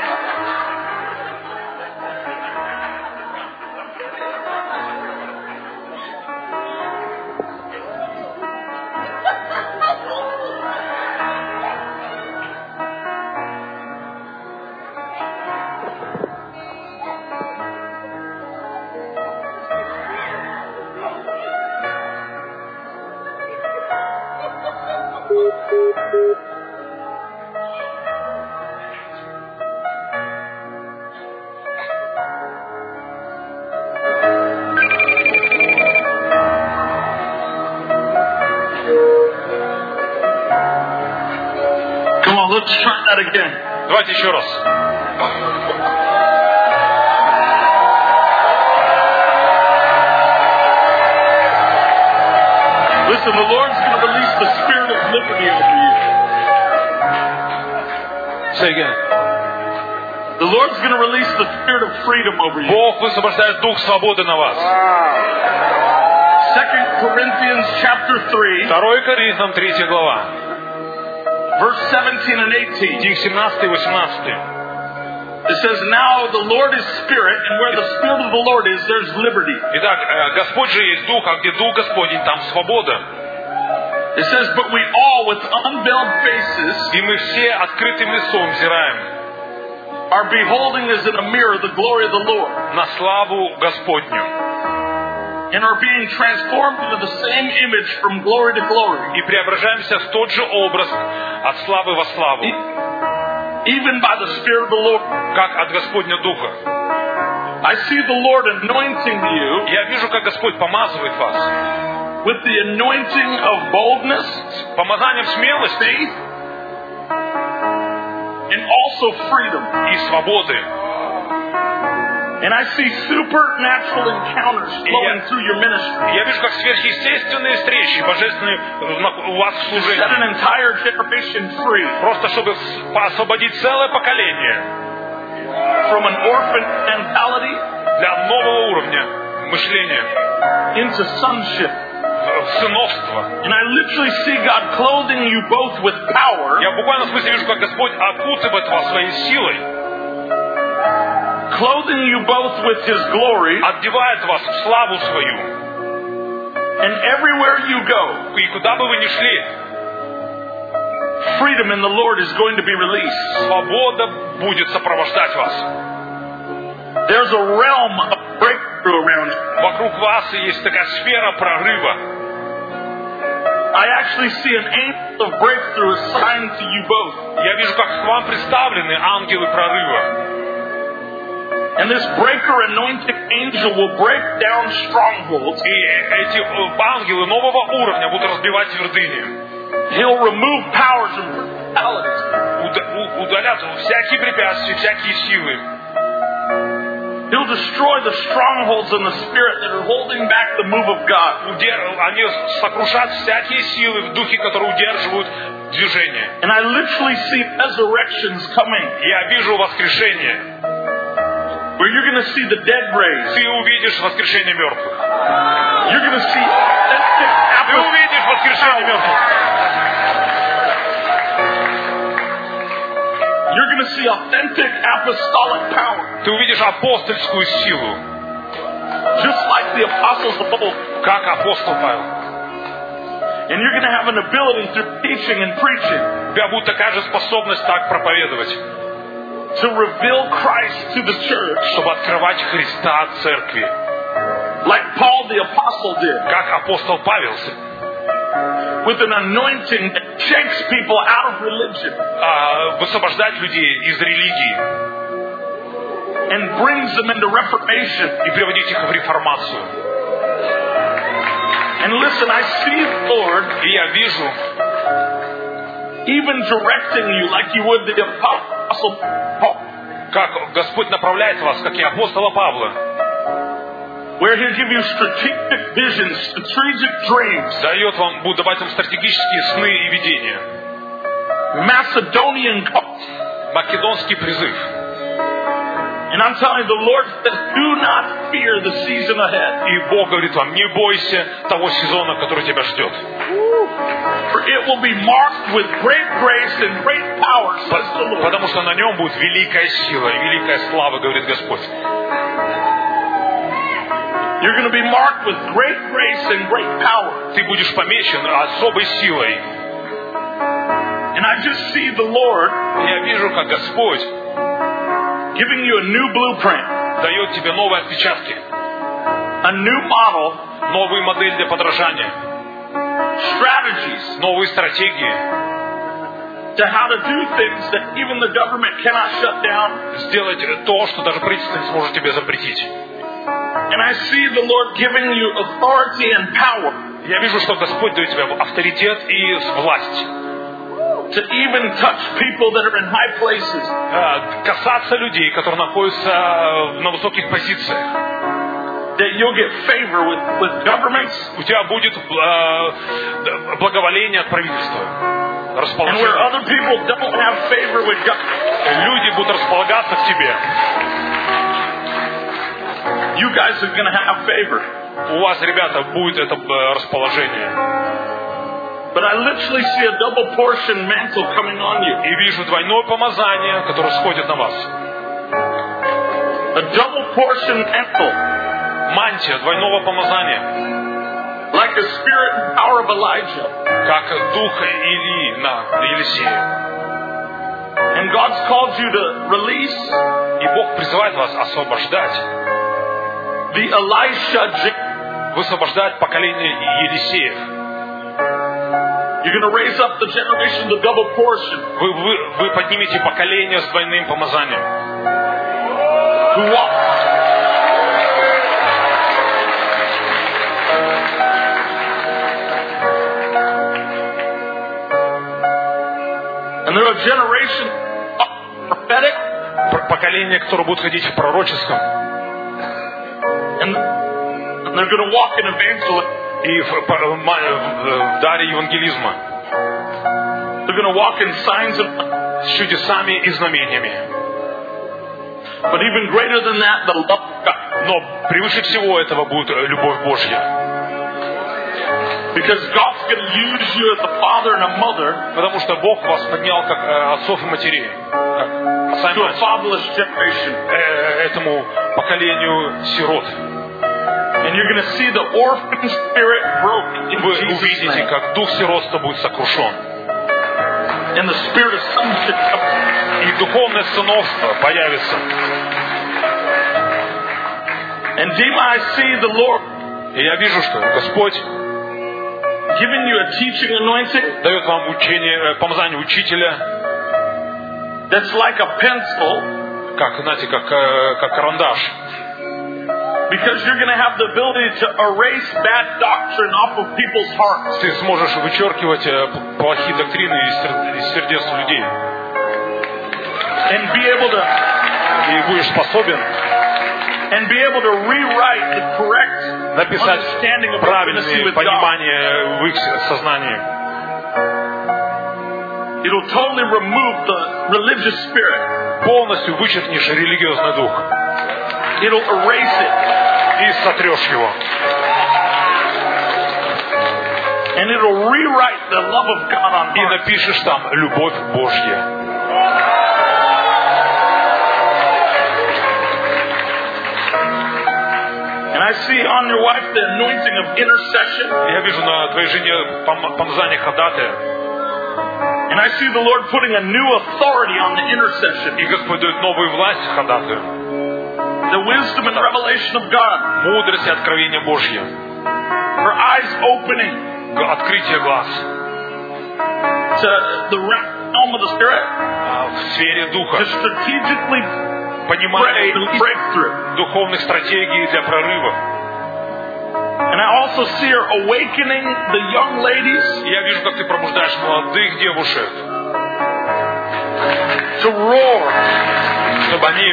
come on, let's try that again. Давайте еще раз. Listen, the Lord's going to release the spirit of liberty over you. Say again. The Lord's going to release the spirit of freedom over you. Бог высвобождает дух свободы на вас. 2 Corinthians chapter 3, 2 Коринфянам 3 глава, verse 17 and 18. стих 17 и 18. It says, now the Lord is spirit, and where the spirit of the Lord is, there's liberty. Итак, Господь же есть Дух, а где Дух Господень, там свобода. It says, but we all with unveiled faces И мы все открытым лицом взираем are beholding as in a mirror the glory of the Lord, на славу Господню. and are being transformed into the same image from glory to glory, И преображаемся в тот же образ от славы во славу, even by the Spirit of the Lord. как от Господня Духа. I see the Lord anointing you Я вижу, как Господь помазывает вас with the anointing of boldness, помазанием смелости faith, and also freedom. и свободы. And I see supernatural encounters flowing through your ministry. Я вижу, как сверхъестественные встречи божественные у вас в Set служении. an entire generation free Просто чтобы освободить целое поколение from an orphan mentality для нового уровня мышления, into sonship. сыновства. And I literally see God clothing you both with power, Я в буквальном смысле вижу, как Господь окутывает вас своей силой, clothing you both with His glory, одевает вас в славу свою. and everywhere you go, И куда бы вы ни шли, freedom in the Lord is going to be released. свобода будет сопровождать вас. There's a realm of breakthrough around you. Вокруг вас есть такая сфера прорыва. I actually see an angel of breakthrough assigned to you both. Я вижу, как к вам представлены ангелы прорыва. And this breaker anointed angel will break down strongholds. И эти ангелы нового уровня будут разбивать твердыни. He'll remove powers and principalities. Удалят всякие препятствия, всякие силы. He'll destroy the strongholds in the spirit that are holding back the move of God. Они сокрушат всякие силы в духе, которые удерживают движение. And I literally see resurrections coming, Я вижу воскрешение. where you're going to see the dead raised. Ты увидишь воскрешение мертвых. You're going to see authentic Ты увидишь воскрешение мертвых. You're going to see authentic apostolic power, Ты увидишь апостольскую силу, just like the apostles of old. как апостол Павел. And you're going to have an ability through teaching and preaching тебя будет такая же способность так проповедовать, to reveal Christ to the church, чтобы открывать Христа церкви, like Paul the apostle did, как апостол Павел, with an anointing that shakes people out of religion высвобождать людей из религии and brings them into reformation. И приводить их в реформацию. And listen, I see the Lord, И я вижу, even directing you like you would the apostle Paul, как Господь направляет вас, как и апостола Павла, where He'll give you strategic visions, strategic dreams, дает вам, будет давать вам стратегические сны и видения. Macedonian call. Македонский призыв. And I'm telling you, the Lord says, do not fear the season ahead. И Бог говорит вам, не бойся того сезона, который тебя ждет. For it will be marked with great grace and great power, says the Lord. Потому что на нем будет великая сила и великая слава, говорит Господь. You're going to be marked with great grace and great power. Ты будешь помечен особой силой. And I just see the Lord Я вижу, как Господь giving you a new blueprint, дает тебе новые отпечатки, a new model, новую модель для подражания, strategies новые стратегии, to how to do things that even the government cannot shut down. сделать то, что даже правительство не сможет тебе запретить. And I see the Lord giving you authority and power Я вижу, что Господь дает тебе авторитет и власть. to even touch people that are in high places. Касаться людей, которые находятся на высоких позициях. That you'll get favor with governments. У тебя будет благоволение от правительства. And where other people don't have favor with God. Люди будут располагаться к тебе. You guys are going to have favor. У вас, ребята, будет это расположение. But I literally see a double portion mantle coming on you. И вижу двойное помазание, которое сходит на вас. A double portion mantle. Мантия двойного помазания. Like the spirit and power of Elijah. Как дух Илии на Елисея. And God's called you to release. И Бог призывает вас освобождать. The Elisha. Высвобождать поколение Елисеев. You're going to raise up the generation of the double portion. Вы поднимете поколение с двойным помазанием. Who walk. And there are a generation of prophetic. Поколение, которое будет ходить в пророческом. And they're going to walk in evangelism. И в даре евангелизма. They're going to walk in signs of с чудесами и знамениями. But even greater than that, the love of God. Но превыше всего этого будет любовь Божья. Because God's going to use you as a father and a mother. Потому что Бог вас поднял как отцов и матерей. To a fatherless generation. Этому поколению сирот. And you're going to see the orphan spirit broken in Вы Jesus' увидите, name. как дух сиротства будет сокрушен. And the spirit of sonship. И духовное сыновство появится. And Dima, I see the Lord. И я вижу, что Господь giving you a teaching anointing. Дает вам учение, помазание учителя. That's like a pencil. Как, знаете, как карандаш. Because you're going to have the ability to erase bad doctrine off of people's hearts. Ты сможешь вычеркивать плохие доктрины из сердец людей. And be able to. И будешь способен. And be able to rewrite the correct написать understanding of правильное понимание в их сознании. It'll totally remove the religious spirit. Полностью вычеркнешь религиозный дух. It'll erase it. И сотрешь его. And it'll rewrite the love of God on И hearts. напишешь там любовь Божья. And I see on your wife the anointing of intercession. Я вижу на твоей жене помазание ходатая. And And I see the Lord putting a new authority on the intercession. И Господь дает новую власть ходатаю. The wisdom and revelation of God. Мудрость и откровение Божье. For eyes opening. Открытие глаз. To the realm of the Spirit. В сфере духа. To strategically понимание breakthrough. Духовных стратегий для прорыва. And I also see her awakening the young ladies. Я вижу, как ты пробуждаешь молодых девушек. To roar. Чтобы они...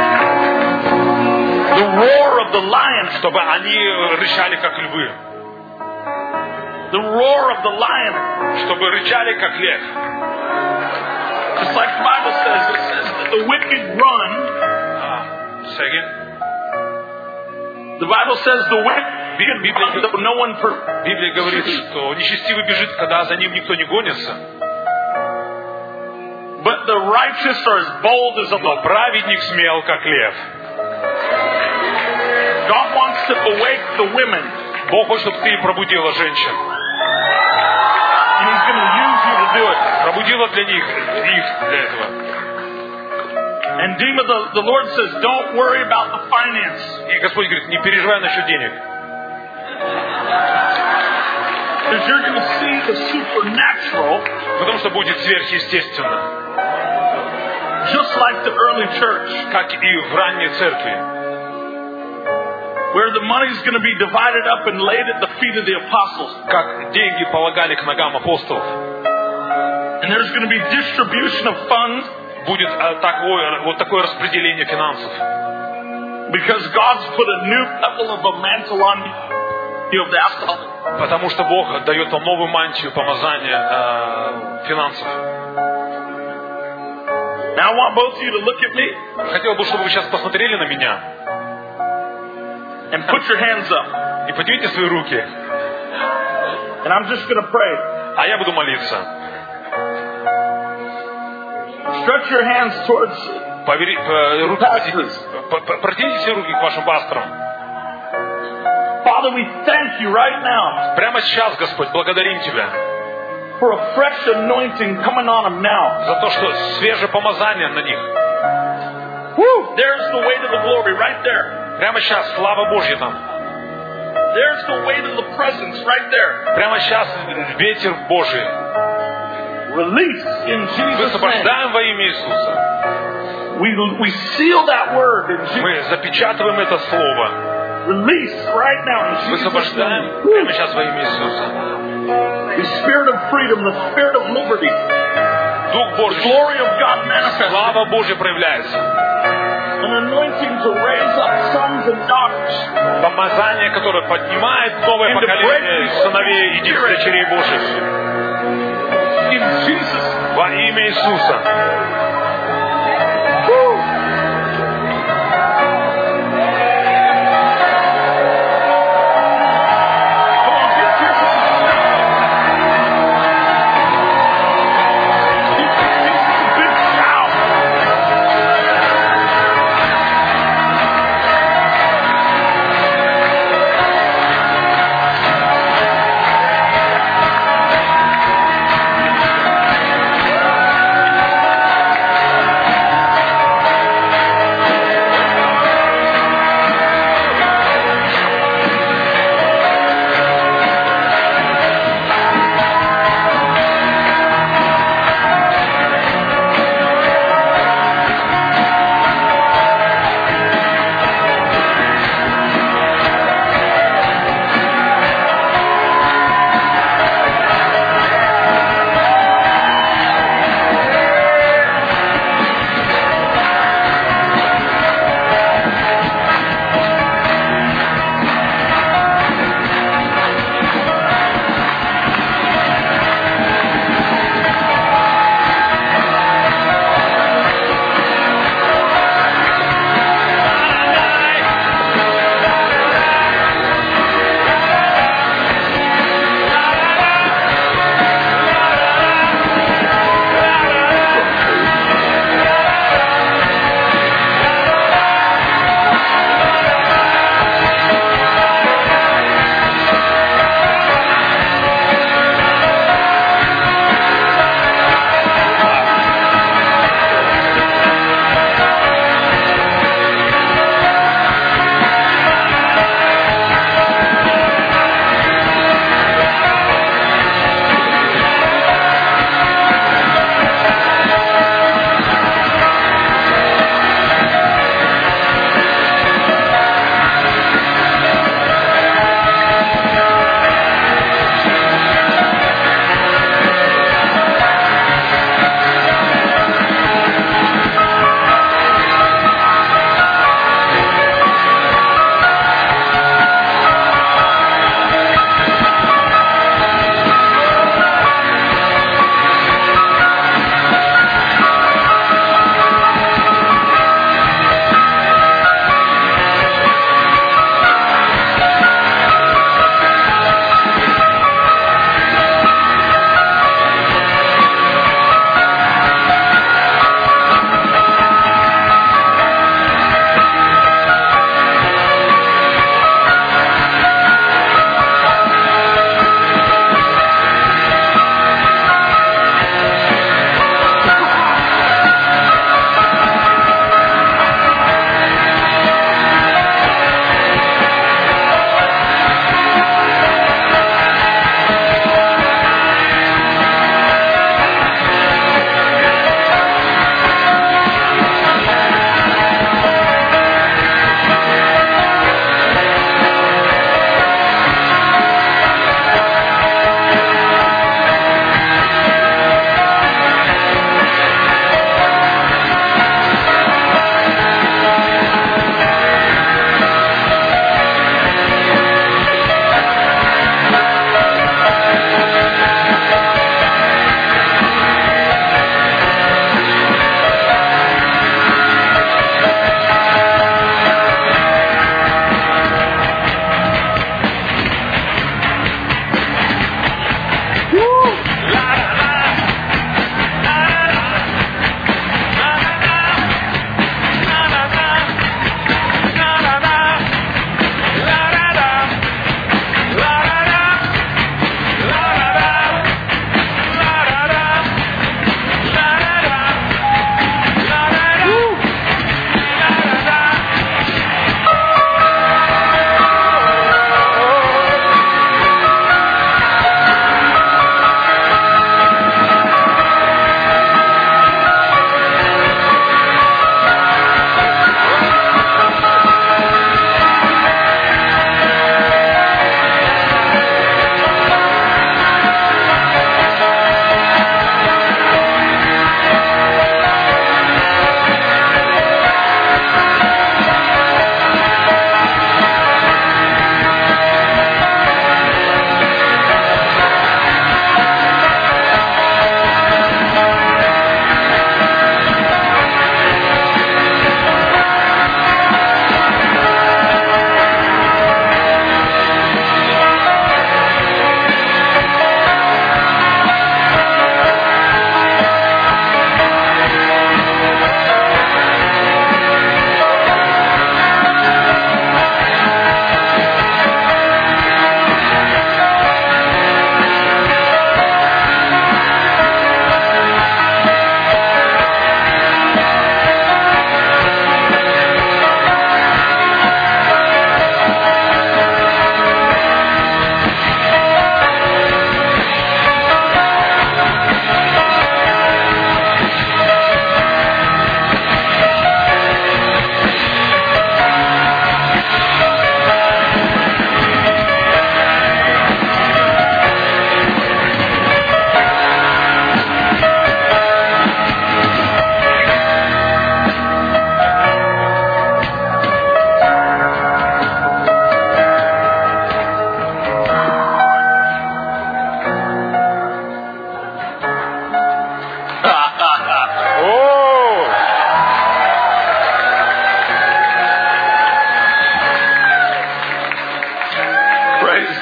The roar of the lion. Чтобы они рычали, как львы. The roar of the lion. Чтобы рычали, как лев. Just like the Bible says, it says that the wicked run. Say again. The Bible says the wicked run, though no one Библия говорит, что нечестивый бежит, когда за ним никто не гонится. But the righteous are as bold as a lion. Но праведник смел, как лев. God wants to awake the women. Бог хочет, чтобы ты пробудила женщин. And He's going to use you to do it. Пробудила для них, для этого. And Dima, the Lord says, don't worry about the finance. И Господь говорит, не переживай насчет денег. Because you're going to see the supernatural. Потому что будет сверхъестественно. Just like the early church. Как и в ранней церкви. Where the money is going to be divided up and laid at the feet of the apostles. Как деньги полагали к ногам апостолов. And there's going to be distribution of funds. Будет такое распределение финансов. Because God's put a new level of a mantle on you of the apostolic. Потому что Бог дает вам новую мантию помазания финансов. Now I want both of you to look at me. Хотел бы, чтобы вы сейчас посмотрели на меня. And put your hands up. И поднимите свои руки. And I'm just going to pray. А я буду молиться. Stretch your hands towards протяните руки к вашим пасторам. Father, we thank you right now. Прямо сейчас, Господь, благодарим Тебя. For a fresh anointing coming on them now. За то, что свежее помазание на них. Woo! There's the weight of the glory right there. Прямо сейчас слава Божья там. There's the weight of the presence right there. Прямо сейчас ветер Божий. Release in Jesus' name. Высвобождаем во имя Иисуса. We seal that word in Jesus. Мы запечатываем это слово. Release right now in Jesus' name. Высвобождаем прямо сейчас во имя Иисуса. The spirit of freedom, the spirit of liberty. Дух Божий. The glory of God manifests. Слава Божья проявляется. An anointing to raise up sons and daughters. Помазание, которое поднимает новое поколение сыновей и дочерей Божьих. Во имя Иисуса.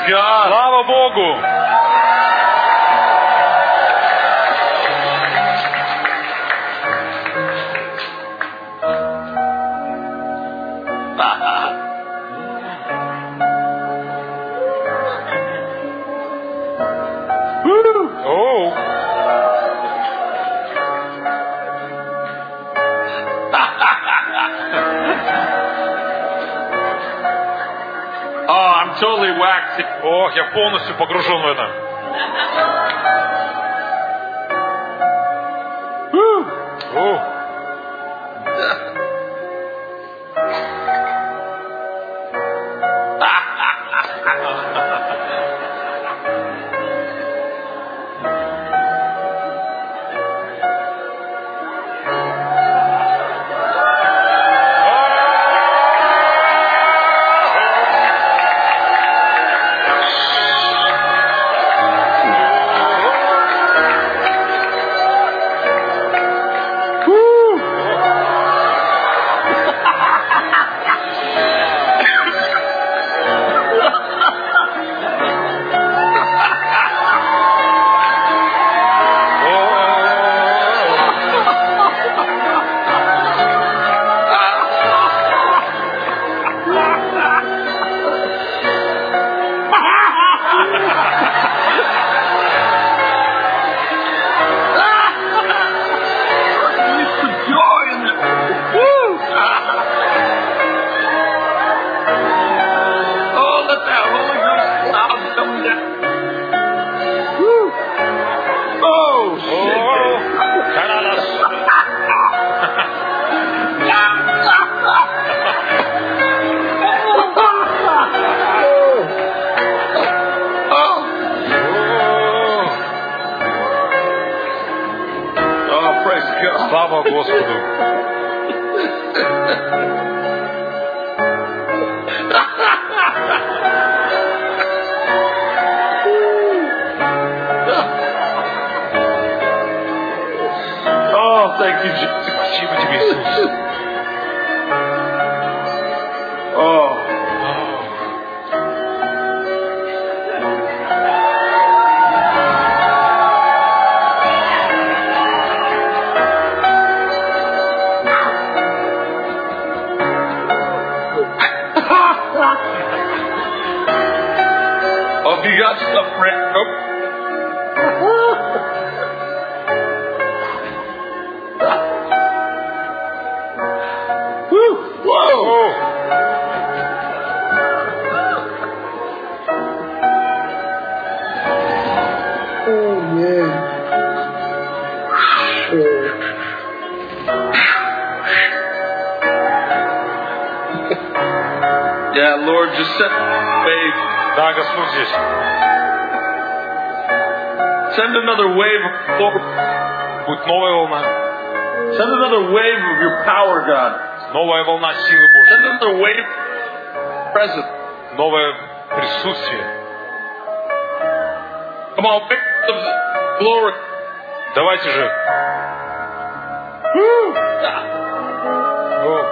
God. Слава Богу! Оу! Oh, I'm totally waxing. Ох, я полностью погружен в это. Оу. Слава Господу! Oh, thank you, Jesus. Спасибо тебе, Иисус. Oh. Oh, you got stuff right. Whoa! Oh, man. Yeah, Lord, just set wave. Да, Господь здесь. Send another wave, Lord. Будет новая волна. Send another wave of your power, God. Новая волна силы Send Божьей. another wave of presence. Новое присутствие. Come on, pick up the glory. Давайте же. О.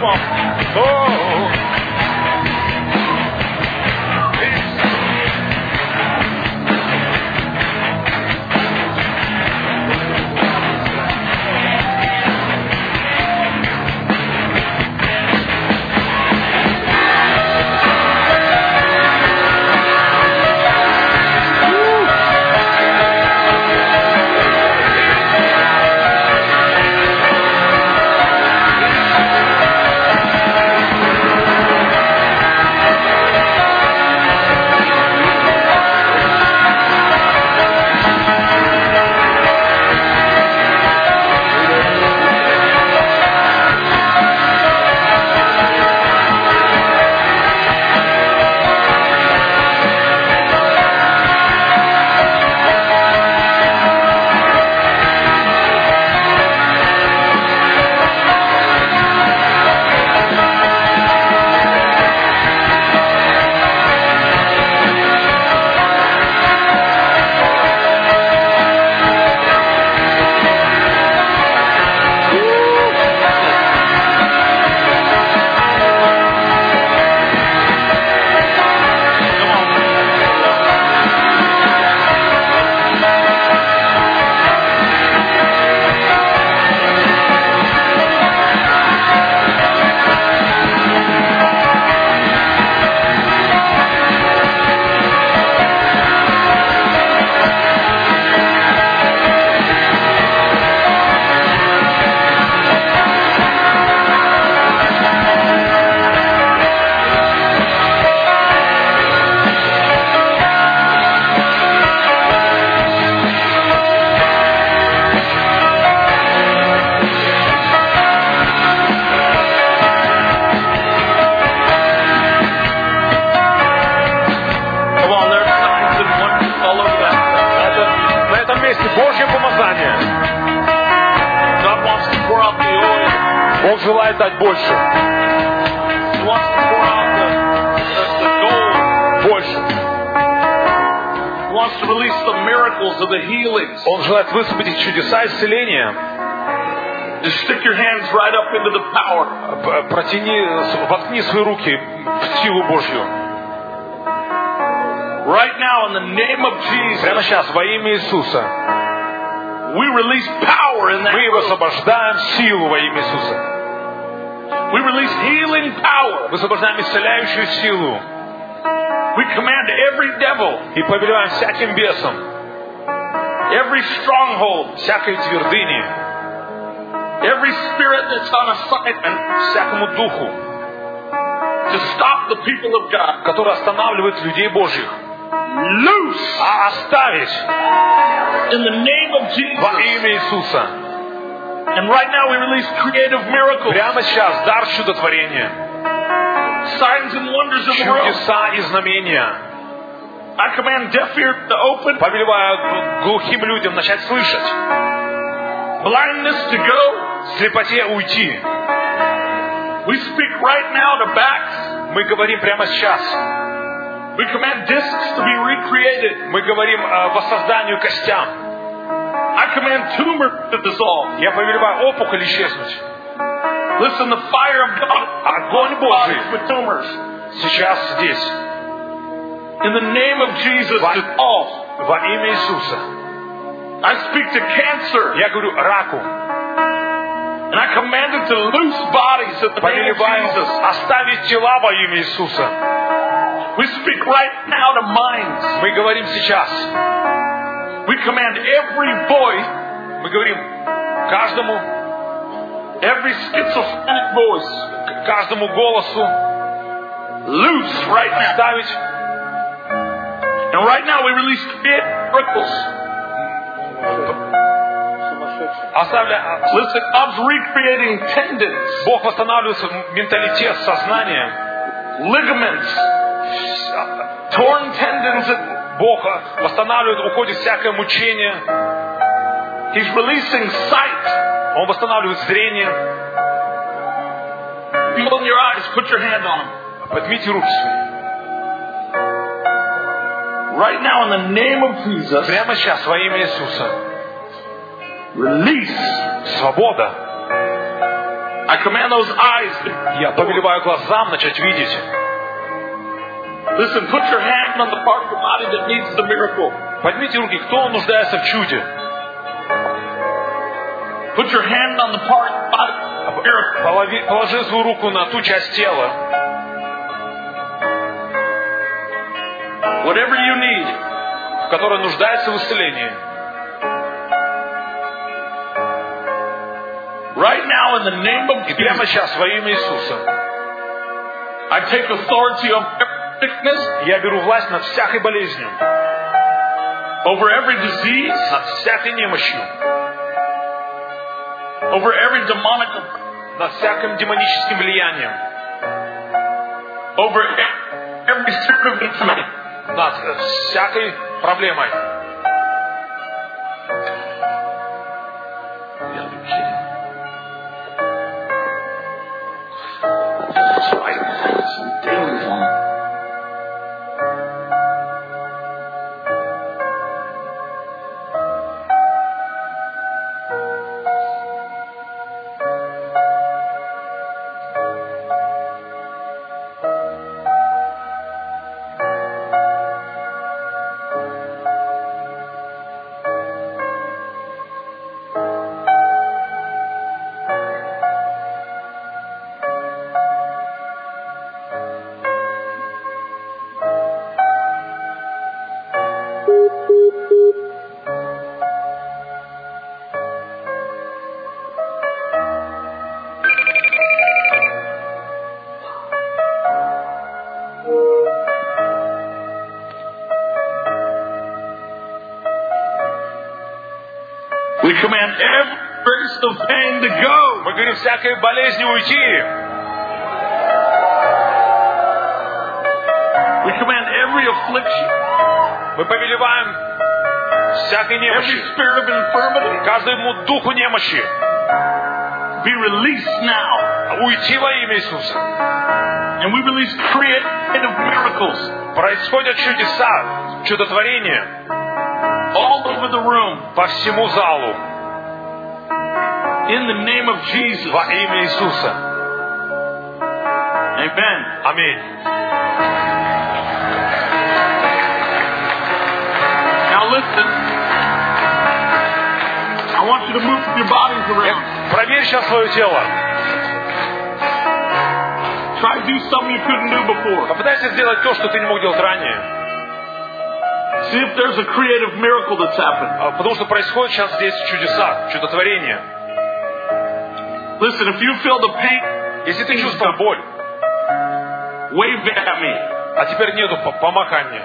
Come on. Oh. Он желает дать больше. He wants to pour out the gold. Больше. He wants to release the miracles of the healings. Он желает высвободить чудеса исцеления. Just stick your hands right up into the power. Воткни свои руки в силу Божью. Right now, in the name of Jesus. Прямо сейчас, во имя Иисуса. We release power in that. Мы высвобождаем силу во имя Иисуса. We release healing power. Высвобождаем исцеляющую силу. We command every devil. И повелеваем всяким бесам. Every stronghold. Всякой твердыни. Every spirit that's on assignment. Всякому духу. To stop the people of God. Который останавливает людей Божьих. Loose. Оставить. In the name of Jesus. Во имя Иисуса. And right now we release creative miracles. Прямо сейчас дар чудотворения. Signs and wonders of the world. Чудеса и знамения. I command deaf ears to open. Повелеваю глухим людям начать слышать. Blindness to go. Слепоте уйти. We speak right now to backs. Мы говорим прямо сейчас. We command discs to be recreated. Мы говорим воссозданию костям. I command tumors to dissolve. Я повелеваю опухоль исчезнуть. Listen, the fire of God. Огонь Божий. With tumors. Сейчас здесь. In the name of Jesus. Во имя Иисуса. I speak to cancer. Я говорю раку. And I command it to loose bodies at the name of Jesus. Оставить тела во имя Иисуса. We speak right now to minds. Мы говорим сейчас. We command every voice. Мы говорим каждому. Every schizophrenic voice. Каждому голосу. Loose right now. Оставить. And right now we release miracles. Listen, God's recreating tendons. Бог восстанавливает менталитет, сознание. Ligaments. Torn tendons. Бог восстанавливает, уходит всякое мучение. He's releasing sight. Он восстанавливает зрение. Open your eyes. Put your hand on them. Поднимите руки свои. Right now, in the name of Jesus. Прямо сейчас во имя Иисуса. Release. Свобода. I command those eyes. Я повелеваю глазам начать видеть. Listen, put your hand on the part of the body that needs the miracle. Поднимите руки, кто нуждается в чуде. Put your hand on the part of the body of miracle. Положи свою руку на ту часть тела. Whatever you need, которая нуждается в исцелении. Right now, in the name of И прямо сейчас во имя Иисуса I take authority of sickness, я беру власть над всякой болезнью, over every disease, над всякой немощью, over every demonic, над всяким демоническим влиянием, over every spirit of infirmity, над всякой проблемой. we command every trace of pain to go. Мы говорим, всякой болезни уйти. We command every affliction, Мы повелеваем всякой every немощи, spirit of infirmity, каждому духу немощи be released now. уйти во имя Иисуса. And we release creative miracles Происходят чудеса, чудотворения all over the room. по всему залу In the name of Jesus. во имя Иисуса. Amen. Аминь. Now listen. I want you to move your bodies around. Проверь сейчас свое тело. Try to do something you couldn't do before. Попытайся сделать то, что ты не мог делать ранее. See if there's a creative miracle that's happened. Потому что происходит сейчас здесь чудеса, чудотворение. Listen, if you feel the pain, Если ты чувствовал боль, wave at me. а теперь нету помахания.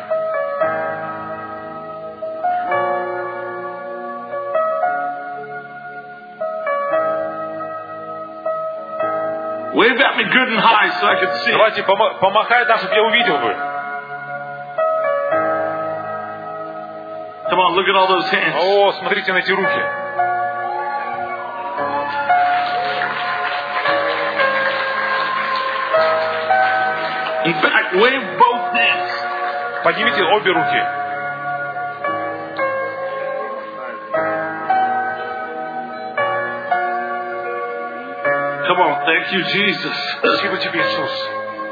Wave at me good and high so I can see. Давайте помахай так, чтобы я увидел бы. Come on, look at all those hands. О, смотрите на эти руки. In fact, wave both hands. Поднимите обе руки. Come on, thank you, Jesus. Спасибо тебе, Иисус.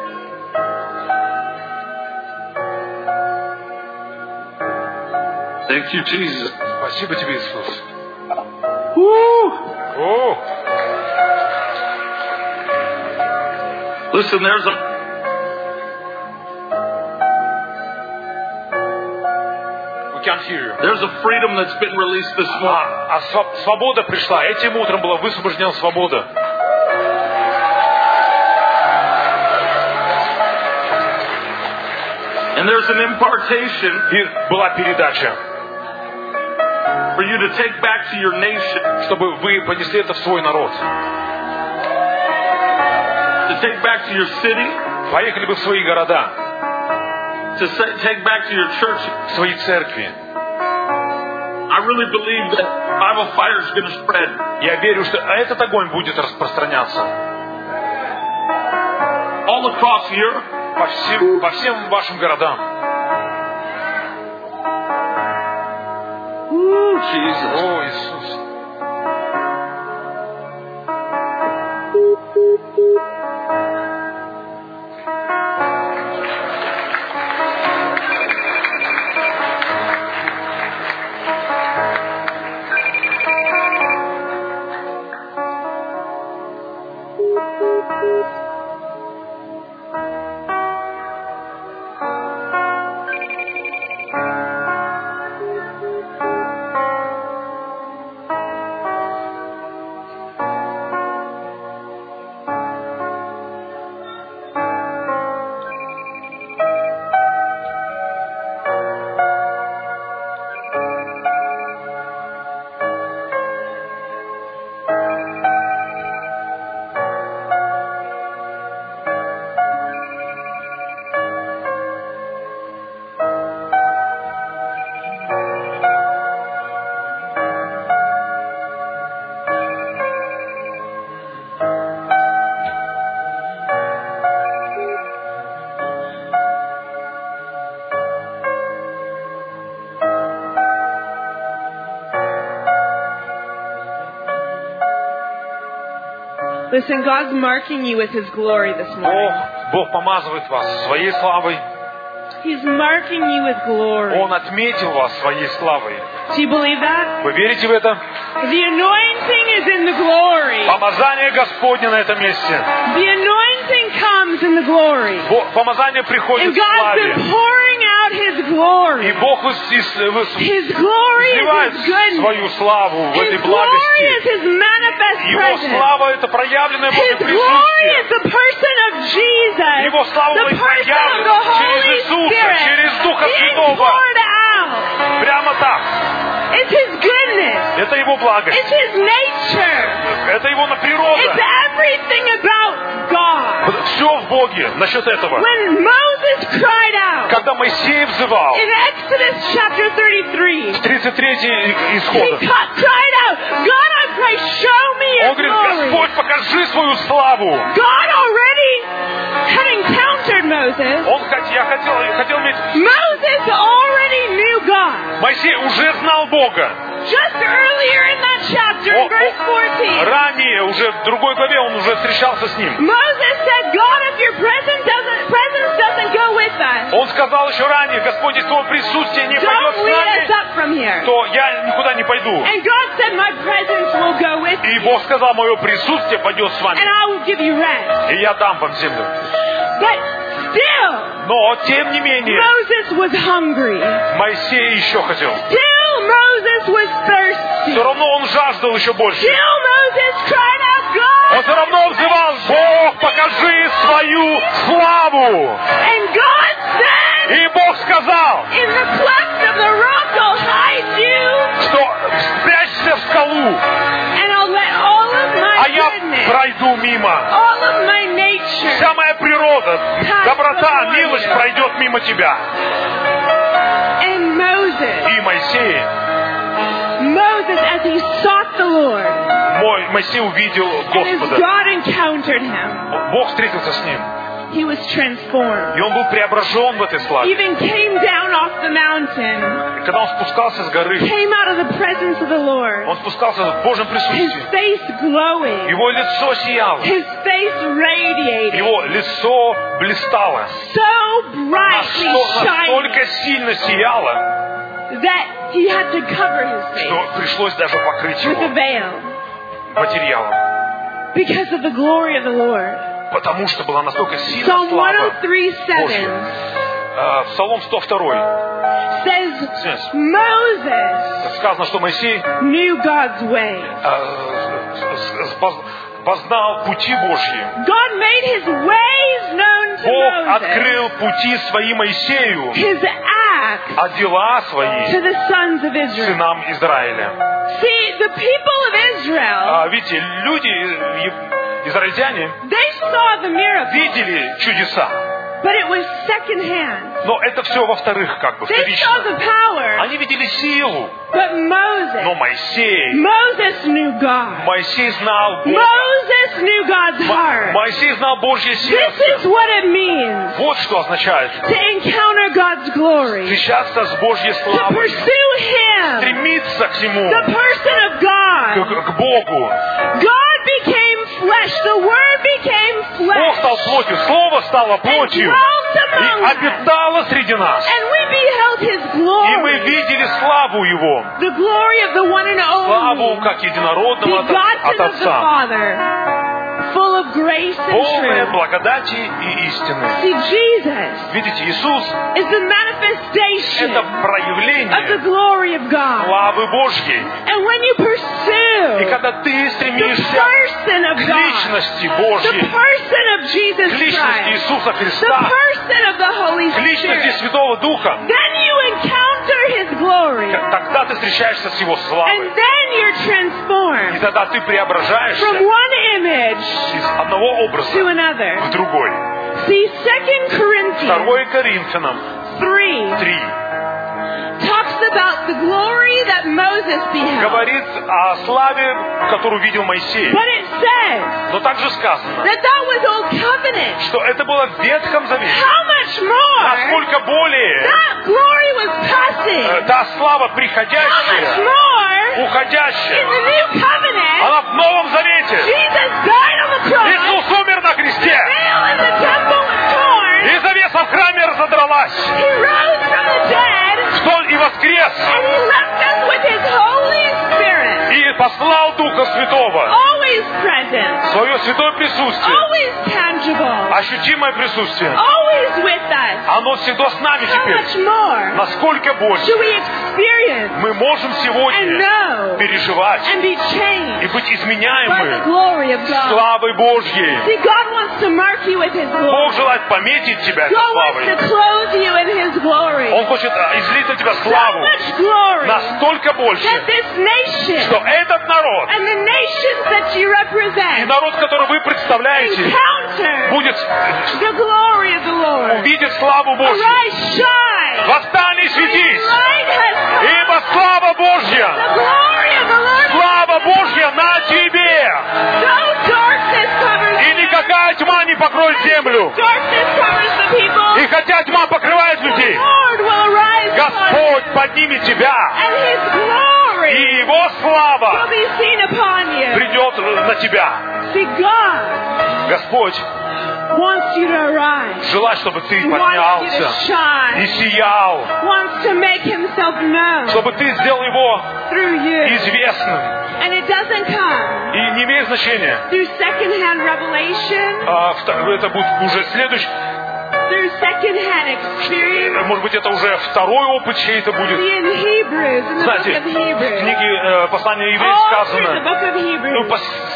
Thank you, Jesus. Спасибо тебе, Иисус. Woo! О, Listen, there's a we can't hear you. there's a freedom that's been released this morning. Свобода пришла. Этим утром была высвобождена свобода. And there's an impartation И была передача, for you to take back to your nation, чтобы вы понесли это в свой народ. to take back to your city, Поехали бы в свои города, to take back to your church. в свои церкви. I really believe that Bible fire is going to spread. Я верю, что этот огонь будет распространяться All across Europe, по всем вашим городам. Ooh, Jesus. О, Иисус. Listen, God's marking you with His glory this morning. Бог помазывает вас своей славой. He's marking you with glory. Он отметил вас своей славой. Do you believe that? Вы верите в это? The anointing is in the glory. Помазание Господне на этом месте. The anointing comes in the glory. Помазание приходит And в God's славе. been pouring out His И glory. Бог His glory is изливает His goodness. свою славу в His этой glory is благости. His manifest Его presence. слава — это проявленное Божье His glory присутствие. is the person of Jesus. Его слава The будет person of проявлена the через Holy Иисуса, Spirit. через Духа Being Святого. poured out. Прямо так. It's His goodness. Это Его благость. It's His nature. Это Его It's природа. everything about God. Все в Боге насчет этого. When Moses cried out Когда Моисей взывал, in Exodus chapter 33, 33-й he исход, cried out, God, I pray, show me your он говорит: glory. Господь, покажи свою славу. God already had encountered Moses. Я хотел иметь... Moses already knew God. Моисей уже знал Бога. Just earlier in that chapter, in verse 14, Ранее, уже в другой главе, он уже встречался с ним. Moses said, God, if your presence doesn't go with us, Он сказал еще ранее: Господь, если Твое присутствие не пойдет don't с lead us нами, up from here. то я никуда не пойду. And God said, my presence will go with И you, Бог сказал: мое присутствие пойдет с and вами, I will give you rest. и я дам вам землю. But still, Но, тем не менее, Moses was hungry. Моисей еще хотел. Still, Moses was thirsty. Все равно он жаждал еще больше. Still, Moses cried out, Он God. все равно взывал: Бог, покажи свою славу. And God said, И Бог сказал, in the cleft of the rock, I'll hide you, что спрячься в скалу, and I'll let all of my а я goodness, пройду мимо. all of my nature, Вся моя природа, доброта, милость пройдет мимо тебя. and Moses, И Моисей, as he sought the Lord, Моисей увидел and as Господа. God encountered him, Бог встретился с ним. he was transformed. И он был преображен в этой славе. Even came down off the mountain, И когда он спускался с горы, came out of the presence of the Lord, он спускался в Божьем his присутствии. face glowing, Его лицо сияло. his face radiating, Его лицо блистало. so brightly shining Настолько сильно сияло, that he had to cover his face что пришлось даже покрыть with a его veil материалом. because of the glory of the Lord. Потому что была настолько сильна Psalm слава 103:7 Божья. Псалом 102. says, Moses Сказано, что Моисей knew God's way. познал пути Божьи. God made his ways known to Бог Moses, открыл пути свои Моисею, his acts а дела to свои the sons of Israel. сынам Израиля. See, the people of Israel, Видите, люди, израильтяне, they saw the miracle, видели чудеса, but it was secondhand. но это все во-вторых, как бы, They saw вторично. the power, Они видели силу, but но Moses Моисей knew God. Моисей знал Бога. Moses knew God's heart. Моисей знал Божье This сердце. is what it means Вот что означает to encounter God's glory, встречаться с Божьей to славой, pursue Him, стремиться к Нему, the person of God. к Богу. God became flesh. The Word became Бог стал flesh плотью, Слово стало and плотью dwelt и among us. обитало среди нас. And we beheld His И мы glory, видели славу Его, the glory of the one and славу only, как единородного от begotten of the Отца, Father, full of grace and полное truth. благодати и истины. See, Jesus Видите, Иисус is the — manifestation это of the проявление glory of God. славы Божьей. And when you И pursue когда ты the стремишься person of к God, личности the Божьей, person of Jesus к личности Christ, Иисуса the Христа, person of the Holy к личности Spirit, Святого Духа, then you encounter His glory. тогда ты встречаешься с Его And славой. then you're И transformed тогда ты преображаешься from one image из одного to образа another. в другой. See, 2 Corinthians 2 Коринфянам 3 3 talks about the glory that Moses beheld. говорит о славе, которую видел Моисей. But it says Но также сказано, that was Old Covenant. что это было в Ветхом Завете. How much more Насколько более that glory was passing? та слава How much приходящая, more in уходящая, the New Covenant? она в Новом Завете. Jesus died on the послал Духа Святого, always present, свое святое присутствие, always tangible, ощутимое присутствие. always with us. Оно всегда с нами How теперь. much more Насколько больше do we experience мы можем and сегодня know переживать and be и changed быть by the изменяемы glory of God? славой Божьей. See, God wants to mark you with His Бог glory. желает пометить тебя этой God wants славой. to clothe you in His glory. Он хочет излить на тебя So славу much glory настолько больше, that this nation что этот народ and the nations that you и represent народ, который вы представляете, encounter будет the glory of the Lord. увидеть славу Божью. Arise, shine. Восстань и The светись, light has come. ибо слава Божья, The glory of the Lord. слава Божья на тебе. No darkness covers И you. никакая тьма не покроет землю. Darkness covers the people. И хотя тьма покрывает The людей, Lord will arise upon you, Господь поднимет тебя, and His glory и Его will слава be seen upon you. придет на тебя. See, God Господь wants you to arise. желает, чтобы ты He wants you to поднялся и shine. сиял, Wants to make Himself known чтобы ты сделал Его through you. известным. And it doesn't come И не имеет значения, through secondhand revelation, это будет уже следующий, through secondhand experience. может быть, это уже второй опыт чей-то будет. See, in Hebrews, in the book Знаете, of в Hebrews, книге послания евреев all through the сказано, book of Hebrews,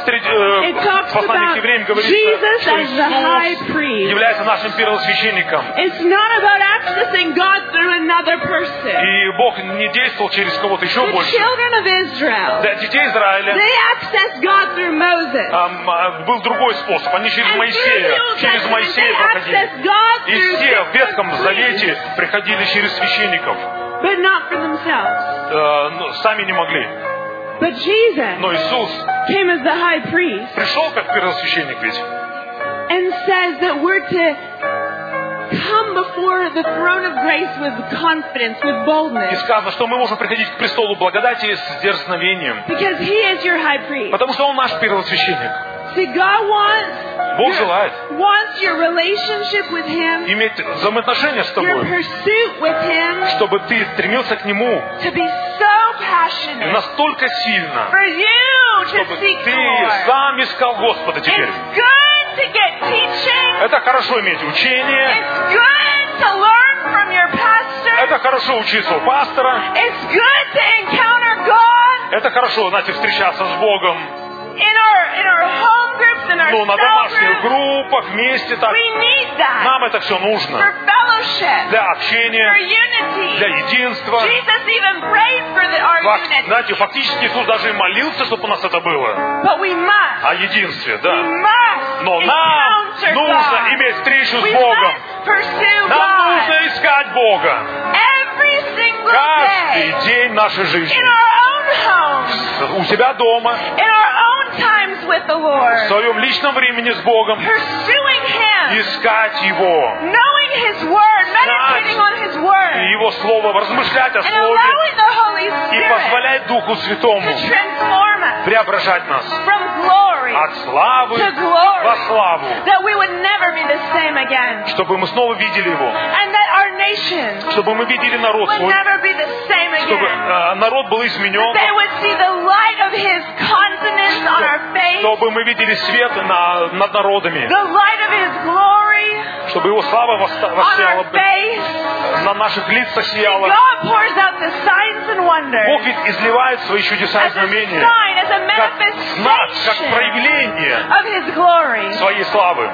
it talks послание к about евреям говорится, Jesus что as the high Иисус priest. является нашим первосвященником. It's not about accessing God through another person. И Бог не действовал через кого-то еще The больше. children of Israel, Для детей Израиля they accessed God through Moses. был другой способ. Они через And through the Моисея, Old через Testament, Моисея they проходили. accessed God И through все в Ветхом different Завете priests, приходили через священников. but not for themselves. Сами не могли. But Jesus Но Иисус came as the high priest пришел как первосвященник ведь. and says that we're to come before the throne of grace with confidence, with И boldness, сказано, что мы можем приходить к престолу благодати с дерзновением. because He is your high priest. Потому что Он наш первосвященник. See, God Бог желает wants your relationship with Him, иметь взаимоотношения с your тобой, pursuit with Him, чтобы ты стремился к Нему to be so passionate настолько сильно, for you to чтобы seek the ты Lord. сам искал Господа теперь. It's good to get teaching. Это хорошо иметь учение, It's good to learn from your pastor. это хорошо учиться у пастора, It's good to encounter God это хорошо, знаете, встречаться с Богом, in our home groups, in our ну, на cell домашних groups. группах, вместе так. We need that Нам это все for нужно fellowship, для for общения, unity. для единства. Jesus even prayed for our unity. Знаете, фактически Иисус даже и молился, чтобы у нас это было. But we must. О единстве, We да. must Но нам encounter нужно God. иметь встречу We с Богом. must pursue Нам God нужно искать Бога every single каждый day день нашей жизни. in our own homes, У себя дома, in our own times with the в Lord, своем личном времени с Богом. pursuing Him, Искать Его. knowing His Word, meditating on His И Word, Его Слово, размышлять о and Слове. allowing the Holy И Spirit позволять Духу Святому to transform us преображать нас from glory от славы to glory, во славу. that we would never be the same again, Чтобы мы снова видели Его. and that our nation Чтобы мы видели народ would свой. never be the same Чтобы again. народ был изменен. They would see the light of His countenance on our face, Чтобы мы видели свет над народами. the light of His glory Чтобы Его слава on воссияла our face. на наших лицах сияла. God pours out the signs and Бог wonders ведь изливает свои чудеса и as a знамения sign, as a как знак, как manifestation проявление of His glory. своей славы.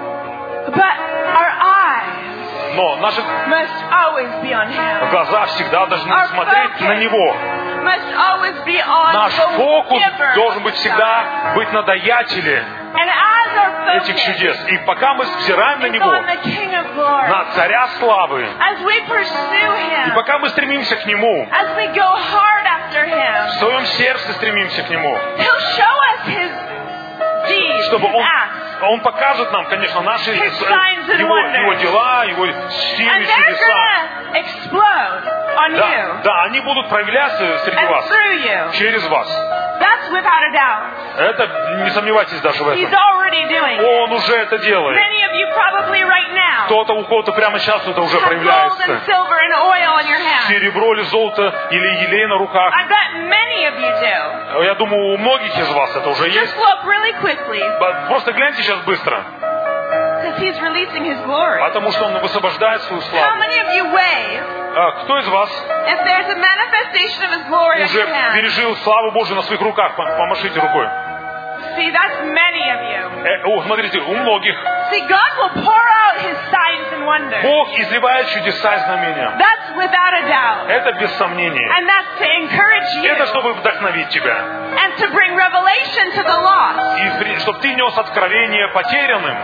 But our eyes Но наши must always be on Him. глаза всегда должны Our смотреть на focus Него. must always be on Наш the фокус giver должен быть of всегда God. быть на даятеле And as our этих focus чудес. И пока мы взираем на is Него, on the King of Glory, на Царя Славы, as we pursue и Him, пока мы стремимся к Нему, as we go hard after в Him, своем сердце стремимся к Нему, He'll show us His deeds, чтобы His Он, acts. Он покажет нам, конечно, наши His signs and его wonders. дела, Его And силы, they're чудеса. gonna explode on Да, you да, они будут проявляться среди and вас, through you. через вас. That's without a doubt. Это, не сомневайтесь даже в He's этом. already doing it. Он уже это делает. Many of you probably right now now. Кто-то, у кого-то прямо сейчас это уже Have gold and проявляется. silver and oil in your hand. Серебро или золото, или елей на руках. I bet many of you do. Я думаю, у многих из вас это уже Just есть. look really quickly, Просто гляньте сейчас быстро. because He's releasing His glory. Потому что Он высвобождает свою How славу. many of you wave Кто из вас if there's a manifestation of His glory on уже your hand? пережил славу Божию на своих руках? Помашите рукой. See, that's many of you. Смотрите, у многих. See, God will pour out His signs and wonders. Бог изливает чудеса и знамения. That's without a doubt. Это без сомнения. And that's to encourage you Это чтобы вдохновить тебя. and to bring revelation to the lost. И чтобы ты нес откровение потерянным.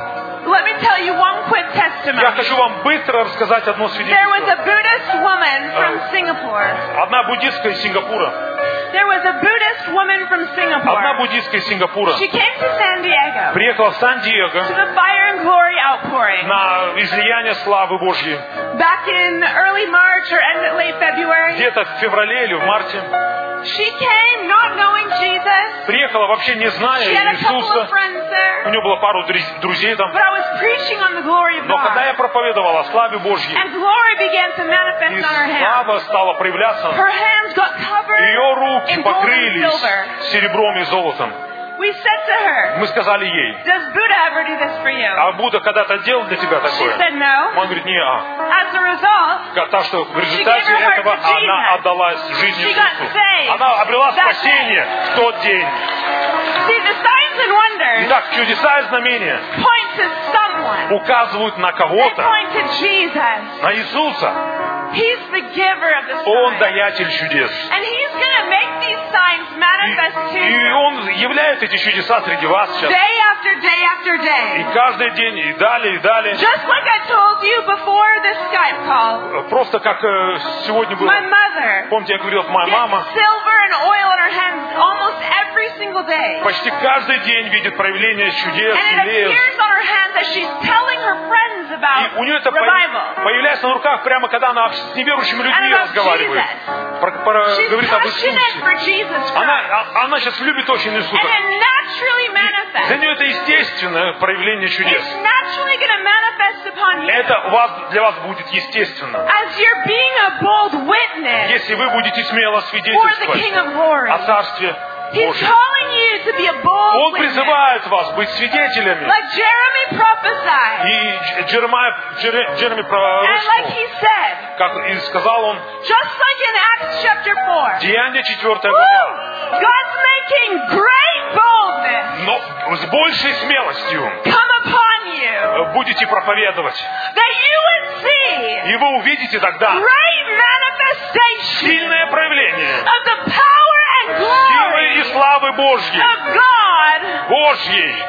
Let me tell you one quick Я testimony. хочу вам быстро рассказать одно There was свидетельство. a Buddhist woman from Singapore. Одна буддистка из Сингапура. There was a Buddhist woman from Одна Singapore. буддистка из Сингапура She came to San Diego приехала в to Сан-Диего the fire and glory outpouring. на излияние славы Божьей. Back in early March or late February, Где-то в феврале или в марте. she came not knowing Jesus. Приехала вообще не зная She had a couple of Иисуса. friends У there. нее было пару друзей там. But I was preaching on the glory of Но когда я God. проповедовал о славе Божьей, And glory began to и manifest on her hands. слава стала проявляться, Her hands got covered ее руки in gold and покрылись silver. серебром и золотом. We said to her, Мы сказали ей: does Buddha ever do this for you? а Будда когда-то делал для тебя She такое? said no. Он говорит: не, As a result, Так что в результате gave her heart этого to Jesus. она отдала жизнь She got Иисусу. saved Она обрела that спасение в тот день. see, the signs and wonders Итак, чудеса и знамения point to someone. указывают на They кого-то, point to Jesus. на Иисуса. He's the giver of the Он signs. даятель чудес. And He's going to make these signs manifest to И you Он являет эти чудеса среди вас сейчас. day after day after И day. каждый день, и далее, и далее. Just like I told you before this Skype call, Просто как сегодня было. my mother Помните, я говорил, моя gets мама silver and oil in her hands almost every single day. почти каждый день видит проявление чудес, And it елеев. appears on her hands as she's telling her friends И about у нее это revival. появляется на руках прямо когда она с неверующими And людьми about разговаривает. Jesus. She's Говорит об passionate Иисусе. for Jesus Christ. Она сейчас любит очень Иисуса. And it naturally Для manifests. нее это естественное проявление чудес. It's naturally going to manifest upon you. Это для вас будет естественно. As you're being a bold witness Если вы будете смело for the свидетельствовать King of Glory. о Царстве He's Божьем. calling you to be a bold Он witness. призывает вас быть свидетелями. Like Jeremy prophesied. И Джереми And like пророчествовал, he said, как и сказал он, just like in Acts chapter 4. Деяние 4 Woo! глава. God's making great boldness Но с большей смелостью come upon you будете проповедовать. that you would see И вы увидите тогда great manifestation сильное проявление of the power and силы и glory славы Божьей. of God Божьей.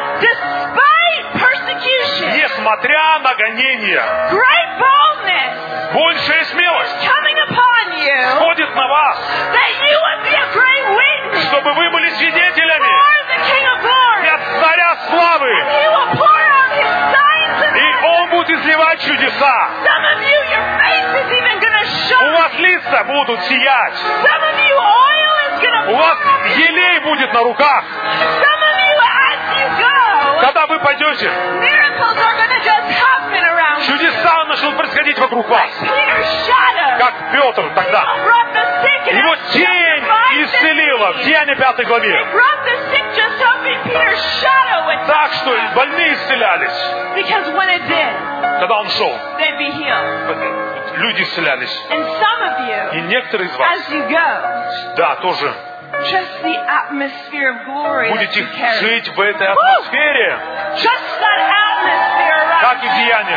despite persecution. Несмотря на гонения, Great boldness большая смелость coming upon you сходит на вас, that you would be a great witness чтобы вы были свидетелями for the King of Glory. для Царя Славы. And He will pour out His signs and И Он будет изливать чудеса. some of you, your face is even going to У shine. вас лица будут сиять. Some of you, oil is going to У pour вас on you. елей будет на руках. Some of you, as you go, Когда вы пойдете, miracles are going to just happen around you. чудеса начнут происходить вокруг вас. Peter's shadow Как Петр тогда. brought the sick and Его helped тень revive the исцелила в sick. Деянии 5 They главе. brought the sick just hoping Peter's shadow would Так touch что them. больные исцелялись. Because when it did, Когда он шел, they'd be healed. люди исцелялись. And some of И you, некоторые из вас, as you go, да, тоже just the atmosphere of glory that будете you carry. жить в этой атмосфере, Just that atmosphere как around и в Деяниях.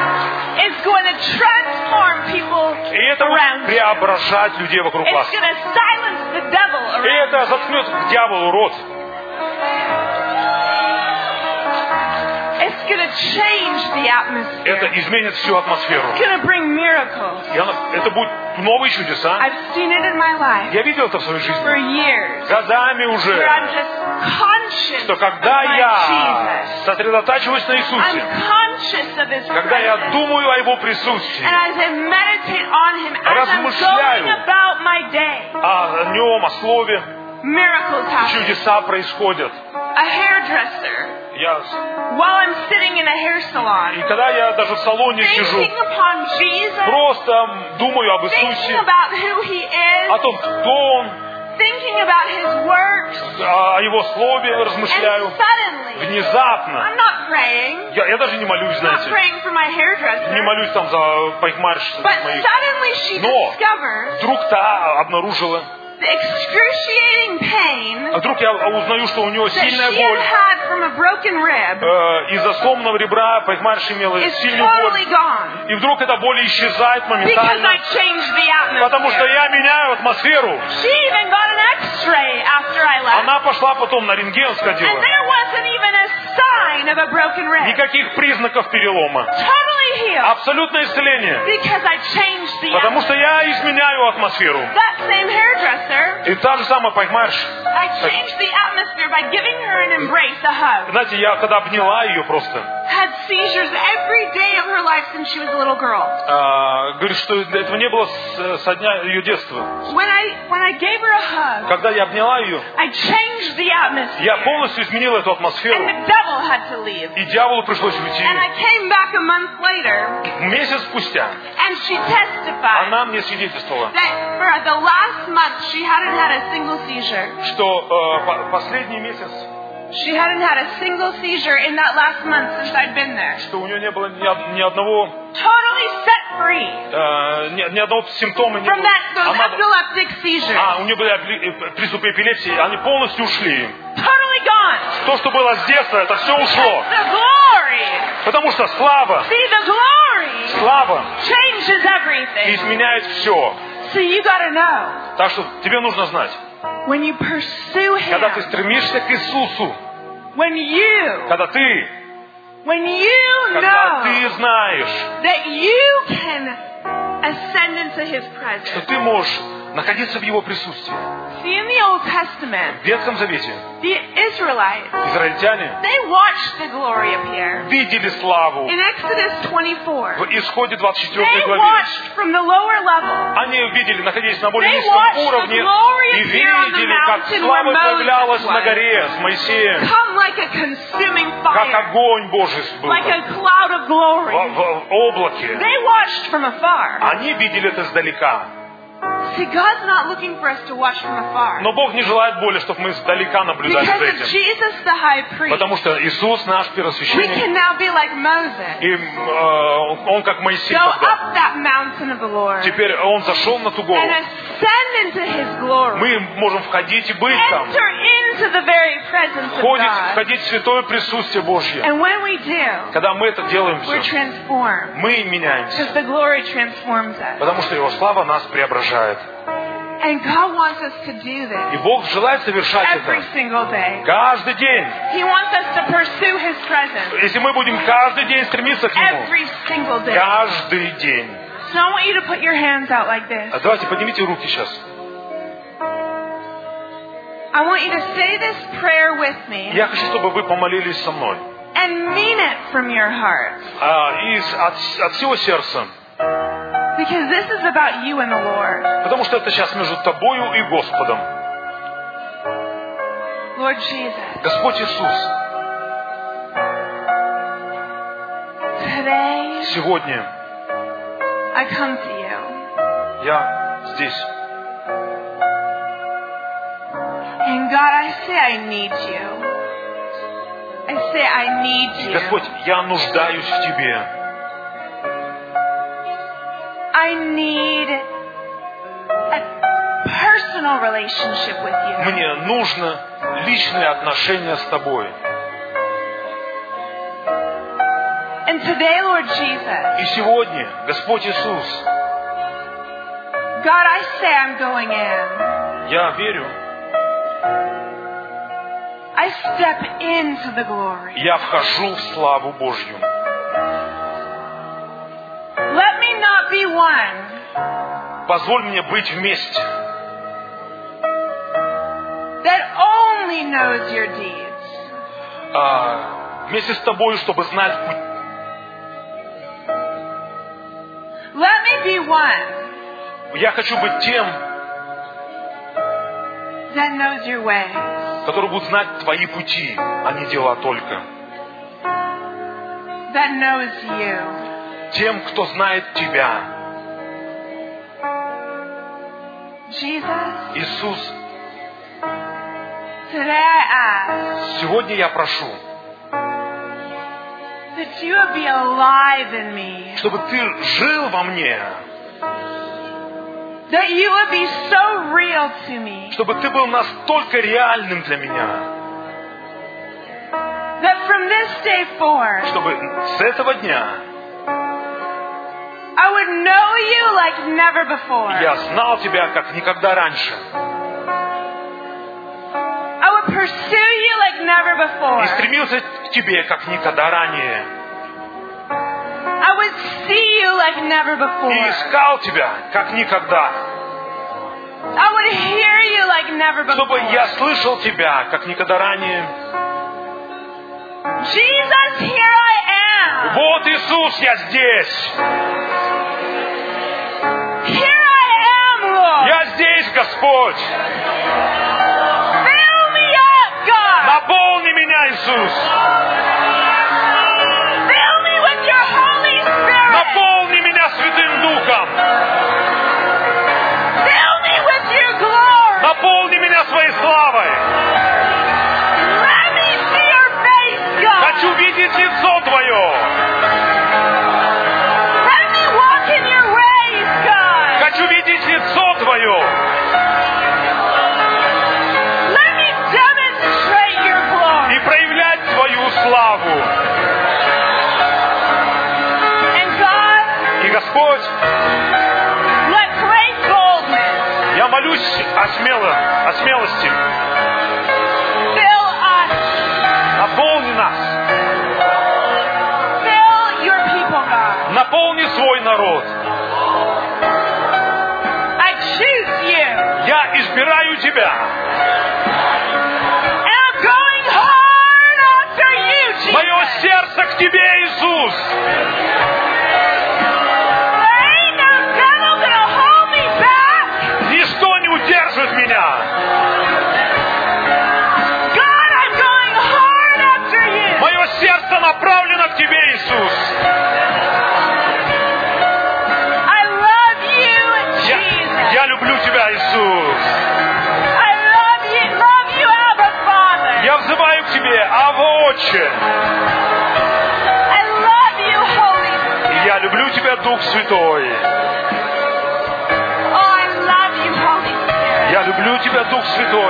is going to transform people И это будет around you. преображать людей вокруг вас. It's going to silence the devil И around это заткнет дьяволу рот. It's going to change the atmosphere. Это изменит всю атмосферу. It's going to bring miracles. Это будут новые чудеса. I've seen it in my life Я видел это в своей for жизни. years. Годами Where уже. I'm just conscious Что of когда my я Jesus. сосредотачиваюсь на I'm Иисусе, conscious of His когда я presence. думаю о Его присутствии, And as I meditate on Him, as I'm размышляю going about my day, о Нем, о Слове, miracles happen. чудеса происходят. A hairdresser, while I'm sitting in a hair salon, И когда я даже в салоне сижу, thinking upon Jesus, просто думаю об thinking Иисусе, about who He о is, том, кто Он, thinking about His works, о Его Слове and размышляю, suddenly, внезапно, I'm not praying, я даже не молюсь, I'm not знаете, praying for my не hairdresser, молюсь там за парикмахерши but моих. suddenly she Но discovers вдруг та обнаружила, the excruciating pain вдруг я узнаю, что у нее that сильная she had боль. had from a broken rib Из-за сломанного ребра парикмахерша имела is сильную totally боль. gone И вдруг эта боль исчезает because моментально, I changed the потому что atmosphere. я меняю атмосферу. She even got an X-ray after I left, Она пошла потом на рентген and сходила. there wasn't even a sign of a broken rib. Никаких признаков перелома. Totally healed Абсолютное исцеление. because I changed the Потому atmosphere. что я изменяю атмосферу. That same hairdresser, И та же самая парикмахерша. I changed the atmosphere by giving her an embrace, a hug. Знаете, я когда обняла ее просто, Had seizures every day of her life since she was a little girl. говорит, что этого не было со дня ее детства. When I gave her a hug, Когда я обняла ее, I changed the atmosphere. я полностью изменил эту And атмосферу. the devil had to leave. И дьяволу пришлось уйти. And I came back a month later, Месяц спустя and she testified она мне свидетельствовала, that for the last month she hadn't had a single seizure. что последний месяц, She hadn't had a single seizure in that last month since I'd been there. что у нее не было ни одного, Totally set free ни одного симптома не from было. those epileptic seizures. У нее были приступы эпилепсии, они полностью ушли. Totally gone. То, что было с детства, это все ушло. The glory. Потому что слава See, the glory changes everything. изменяет все. So you gotta know, Так что тебе нужно знать, when you pursue когда ты Him, стремишься к Иисусу, when you когда ты know знаешь, that you can ascend into His что presence. ты можешь находиться в Его присутствии. See, in the Old Testament, В Ветхом Завете the Israelites, израильтяне they watched the glory appear. видели славу In Exodus 24, в Исходе 24 they главе. watched from the lower level. Они видели, находясь на более They низком watched the уровне, glory и appear on the видели, как mountain слава where Moses появлялась was. на горе с Моисеем, Come like a consuming как fire, огонь Божий был like a cloud of glory. в облаке. They watched from afar. Они видели это издалека. See, God's not looking for us to watch from afar. Но Бог не желает более, чтобы мы издалека наблюдали за Because of этим. Jesus the high priest, Потому что Иисус наш we первосвященник, can now be like Moses. и Он как Моисей Go тогда. up that mountain of the Lord Теперь Он зашел на ту гору. and ascend into His glory. Мы можем входить и быть там. Enter into the very presence of God. Входить в святое присутствие Божье. And when we do, Когда мы это делаем we're все, transformed. мы меняемся. Because the glory transforms us. Потому что Его слава нас преображает. And God wants us to do this И Бог желает совершать every это single day. каждый день. He wants us to pursue His presence Если мы будем каждый день стремиться к Нему, every single day. каждый день. So I want you to put your hands out like this. Давайте поднимите руки сейчас. I want you to say this prayer with me Я хочу, чтобы вы помолились со мной. and mean it from your heart. От всего сердца. Because this is about you and the Lord. Потому что это сейчас между тобою и Господом. Lord Jesus, Господь Иисус, today сегодня I come to you. я здесь. And God, I say I need you. I say I need you. Господь, я нуждаюсь в Тебе. I need a personal relationship with you. Мне нужно личные отношения с Тобой. And today, Lord Jesus, И сегодня, Господь Иисус, God, I say I'm going in. я верю, I step into the glory. я вхожу в славу Божью. Let me not be one Позволь мне быть вместе, that only knows your deeds. вместе с Тобой, чтобы знать путь. Let me be one Я хочу быть тем, that knows your ways, которые будут знать твои пути, а не дела только. that knows you. Тем, кто знает тебя. Jesus, Иисус, today I ask сегодня я прошу, that you would be alive in me, чтобы ты жил во мне, that you would be so real to me, чтобы ты был настолько реальным для меня, that from this day forward, чтобы с этого дня I would know you like never before. я знал тебя, как никогда раньше, I would pursue you like never before. и стремился к тебе, как никогда ранее, I would see you like never и before. искал тебя, как никогда, I would hear you like never чтобы before. я слышал тебя, как никогда ранее. Jesus, here I am. Вот, Иисус, я здесь. Here I am, Lord. Я здесь, Господь. Fill me up, God. Наполни меня, Иисус. Fill me with your Holy Spirit. Наполни меня Святым Духом. Fill me with your glory. Наполни меня своей славой. Let me see your face, God. Хочу видеть лицо Твое. Let me walk in your ways, God. Хочу видеть лицо Твое. Let me demonstrate your glory. И проявлять Твою славу. And God, И, Господь, let great boldness я молюсь о смелости. fill us. Наполни нас. Fill your people, God. Наполни свой народ. I choose you. Я избираю Тебя. And I'm going hard after you, Jesus. Мое сердце к Тебе, Иисус. There ain't no devil gonna hold me back. Ничто не удержит меня. God, I'm going hard after you. Мое сердце направлено к Тебе, Иисус. I love you, Jesus. Я люблю Тебя, Иисус. I love you, Abba Father. Я взываю к Тебе, Авва Отче. I love you, Holy Spirit. И я люблю Тебя, Дух Святой. Oh, I love you, Holy Spirit. Я люблю Тебя, Дух Святой.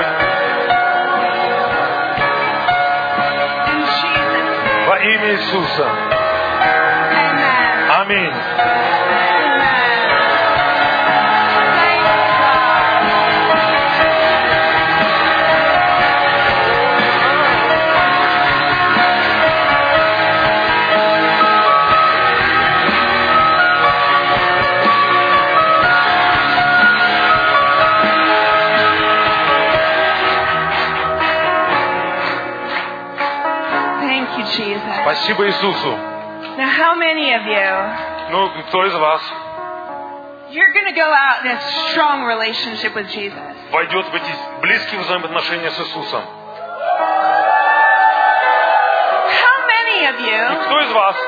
In Jesus' Во имя Иисуса. name. Amen. Аминь. Amen. Thank you, God. Thank you, Jesus. Спасибо Иисусу. Now, how many of you, Ну, кто из вас you're going to go out in a strong relationship with Jesus? войдет в эти близкие взаимоотношения с Иисусом? How many of И you, кто из вас,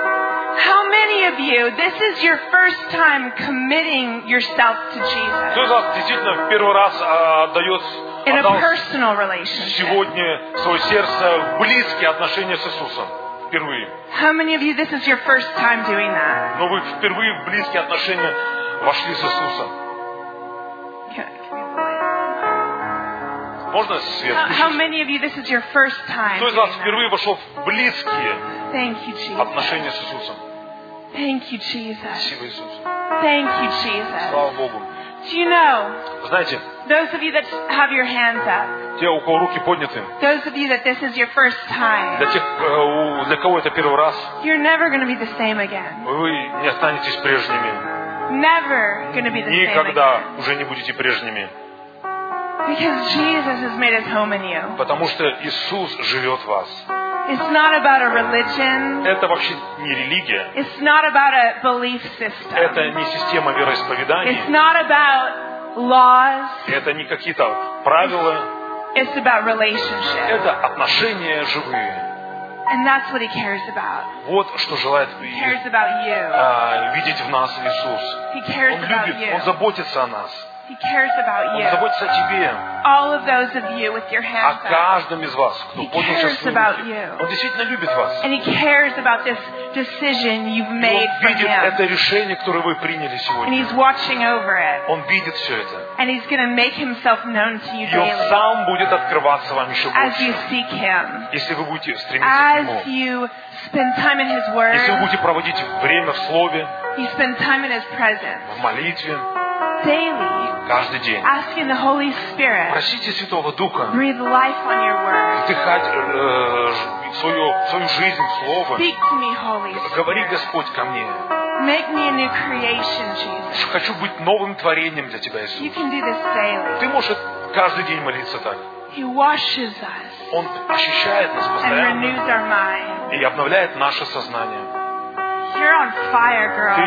this is your first time committing yourself to Jesus кто из вас действительно в первый раз in a отдал personal relationship? сегодня свое сердце в близкие отношения с Иисусом? Впервые. How many of you, this is your first time doing that? Но вы впервые в близкие отношения вошли с Иисусом. Can we play it? Можно свет How включить? many of you, this is your first time Кто из вас doing that? впервые вошел в близкие Thank you, Jesus. отношения с Иисусом? Thank you, Jesus. Спасибо, Иисус. Thank you, Jesus. Слава Богу. Do you know, Знаете, those of you that have your hands up, те, у кого руки подняты, those of you that this is your first time, для тех, для кого это первый раз, you're never going to be the same again. вы не останетесь прежними. Never going to be the same Никогда again. уже не будете прежними. Because Jesus has made his home in you. Потому что Иисус живет в вас. It's not about a religion. Это вообще не религия. It's not about a belief system. Это не система It's вероисповеданий. not about laws. Это не какие-то правила. It's about relationship. Это отношения живые. And that's what He cares about. Вот что желает He cares about you. видеть в нас Иисус. He cares Он about любит, you. Он заботится о нас. He cares about Он you. заботится о тебе, All of those of you with your о hands up. каждом из вас, кто He поднял cares сейчас свои about руки. you. Он действительно любит вас. And He cares about this decision you've И made Он for видит Him. это решение, которое вы приняли And сегодня. He's watching over it. Он видит все это. And He's going to make Himself known to you И Он daily сам будет открываться вам еще as you больше, seek Him. если вы будете стремиться к As Нему. you spend time in His Если вы Word, будете проводить время в Слове, you spend time in His presence в молитве, daily, каждый день. asking the Holy Spirit, Просите Святого Духа breathe life on your Word. вдыхать свою жизнь в Слово. Speak to me, Holy Говори, Spirit. Господь, ко мне. Make me a new creation, Jesus. Хочу быть новым творением для Тебя, You Иисус. can do this daily. Ты можешь каждый день молиться так. He washes us Он очищает нас and постоянно renews our mind. и обновляет наше сознание. You're on fire,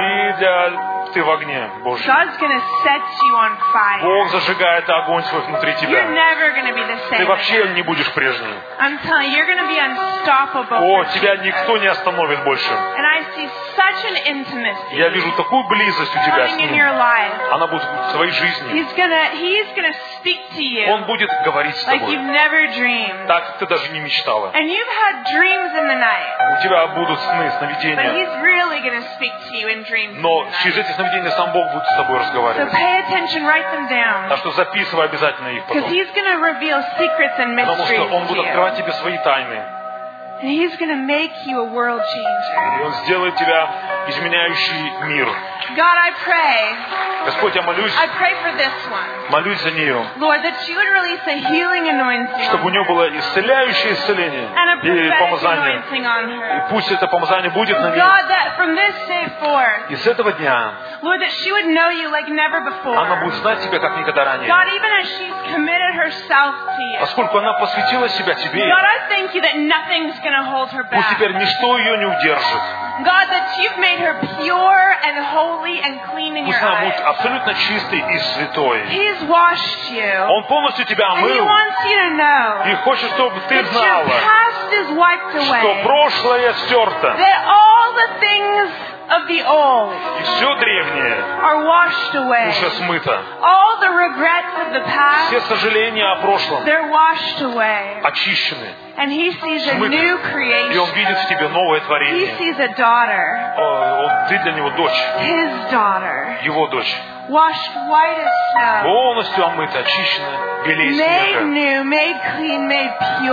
girl. Ты в огне, Боже. God's going to set you on fire. Бог зажигает огонь свой внутри You're тебя. never going to be the Ты same вообще again. не будешь прежней. I'm telling you, you're going to be unstoppable. О, for тебя Jesus. никто не остановит больше. And I see such an intimacy Я вижу такую близость у тебя с coming in Ним. your life. Она будет в твоей жизни. He's gonna speak to you Он будет говорить с like тобой. you've never dreamed. Так, как ты даже не мечтала. And you've had dreams in the night, У тебя будут сны, but сновидения. He's really gonna speak to you in dreams. Но in the через night. эти сновидения сам Бог будет с тобой So разговаривать. pay attention, write them down, Так что записывай обязательно их because потом. He's gonna reveal secrets and Потому mysteries что Он to будет you, открывать тебе свои тайны. and He's gonna make you a world changer. И Он сделает тебя изменяющий мир. God, I pray. Господь, я молюсь, I pray for this one, молюсь за нее, Lord, that you would release a healing anointing чтобы у нее было исцеляющее исцеление and a и prophetic помазание. anointing on И her. пусть это помазание будет на ней. God, that from this day forth, И с этого дня Lord, that she would know you like never before. она будет знать тебя, как никогда ранее. God, even as she's committed herself to you. Поскольку она посвятила себя тебе, God, I thank you that nothing's going to hold her пусть back. теперь ничто ее не удержит. God, that you've made her pure and holy and clean in your Пусть она будет eyes. абсолютно чистой и святой. He's washed you. Он полностью тебя And He омыл wants you to know и хочет, чтобы ты that your знала, past is wiped что away. прошлое стерто, That all the things of the old и все древнее are washed away. уже смыто. All the regrets of the Все past, сожаления о прошлом they're washed away. очищены. And He sees a Смыты. new И Он creation. видит в тебе новое He творение. sees a daughter, Ты для него дочь, His daughter, его дочь. washed white as snow, Полностью омыта, очищена, белее made снега. new, made clean, made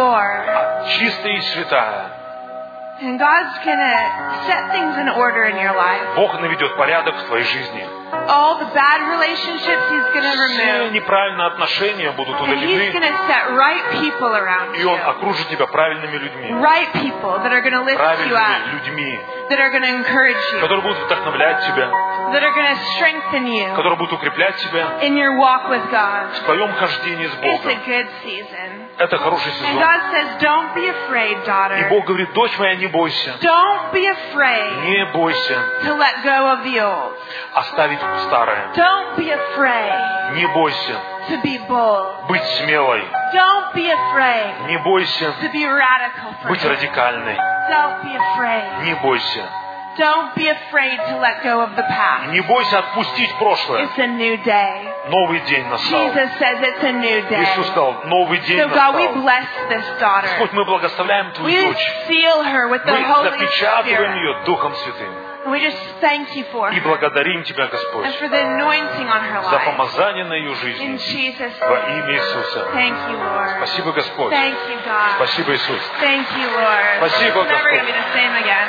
pure. Чистая и святая. And God's gonna set things in order in your life. Бог наведет порядок в твоей жизни. All the bad relationships He's gonna Все remove. неправильные отношения будут And He's удалены, gonna set right people around и Он you. окружит тебя правильными людьми. Right people that are gonna lift you Правильными up, людьми, that are gonna encourage you, которые будут вдохновлять тебя, that are gonna strengthen you которые будут укреплять тебя in your walk with God. в твоем хождении с It's Богом. a good season. Это хороший And сезон. God says, don't be afraid, И daughter. Бог говорит, дочь моя, не бойся. Don't be afraid Не бойся to let go of the old. оставить старое. Don't be afraid Не бойся to be bold. быть смелой. Don't be afraid Не бойся to be radical for быть Him. радикальной. Don't be afraid. Не бойся. Don't be afraid to let go of the past. Не бойся отпустить прошлое. It's a new day. Новый день настал. Jesus says it's a new day. Иисус сказал, новый день So God, we настал. bless this daughter. Господь, мы благословляем Твою We дочь. seal her with the Мы Holy запечатываем Spirit. ее Духом Святым. We just thank you for И her благодарим Тебя, and Господь, for the anointing on her за life. помазание на ее In жизни. Jesus' Во name. имя Иисуса. Thank you, Lord. Спасибо, Господь. Thank you, God. Спасибо, Иисус. Thank you, Lord. Спасибо, She's never Господь. going to be the same again.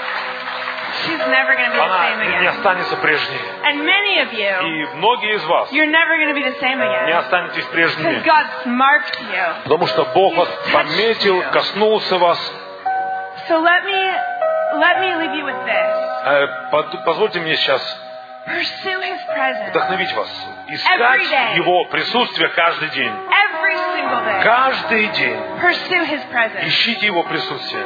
She's never going to be the Она same не again. останется прежней. And many of you, И многие из вас you're never going to be the same не again. останетесь Because прежними. God's marked you. Потому что Бог вас пометил, коснулся вас. So let me leave you with this. Позвольте мне сейчас Pursue His presence вдохновить вас. Every Искать day. Его присутствие каждый день. every single day. Каждый день. Pursue His presence. Ищите Его присутствие.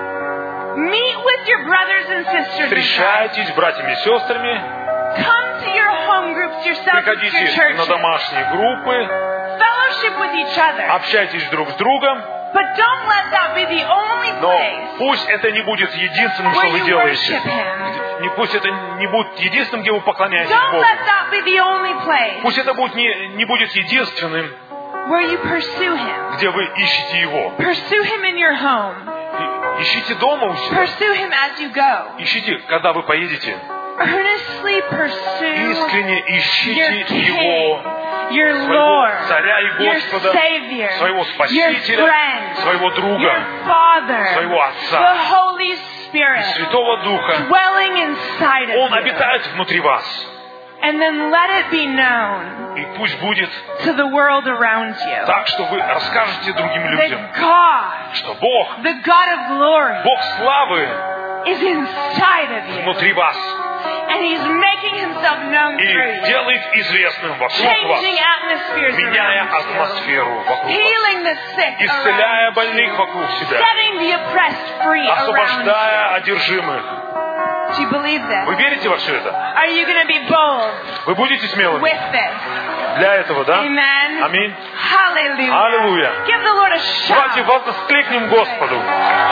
Meet with your brothers and sisters. in Christ. Встречайтесь с братьями и сестрами. Come to your home group groups yourself with your приходите на churches. домашние группы, Fellowship with each other. общайтесь друг с другом, But don't let that be the only но place пусть это не будет единственным, что where вы you делаете. worship Him. Пусть это не будет единственным, где вы поклоняетесь Don't Богу. let that be the only place Пусть это будет не будет единственным, where you pursue Him. где вы ищете Его. Pursue Him in your home. Ищите дома у себя. Pursue Him as you go. Ищите, когда вы поедете. Earnestly pursue Искренне your ищите King, Его, your своего Lord, Царя и your Господа, Savior, своего your Спасителя, friend, своего друга, your Father, своего Отца, the Holy Spirit, Святого Духа. dwelling inside of Он you. обитает внутри вас. And then let it be known И пусть будет to the world around you так, что вы расскажете другим людям, that God, что Бог, the God of glory, Бог славы is inside of you. внутри вас. And He's making Himself known through И you. делает известным вокруг вас, Changing atmospheres меняя around you. атмосферу вокруг вас, Healing the sick исцеляя around больных you. вокруг себя, Setting the oppressed free around освобождая одержимых. you. Do you believe Вы this? верите во все это? Are you going to be bold Вы будете смелыми with this? для этого, да? Amen. Аминь. Hallelujah. Аллилуйя. Give the Lord a Давайте shout. воскликнем Господу.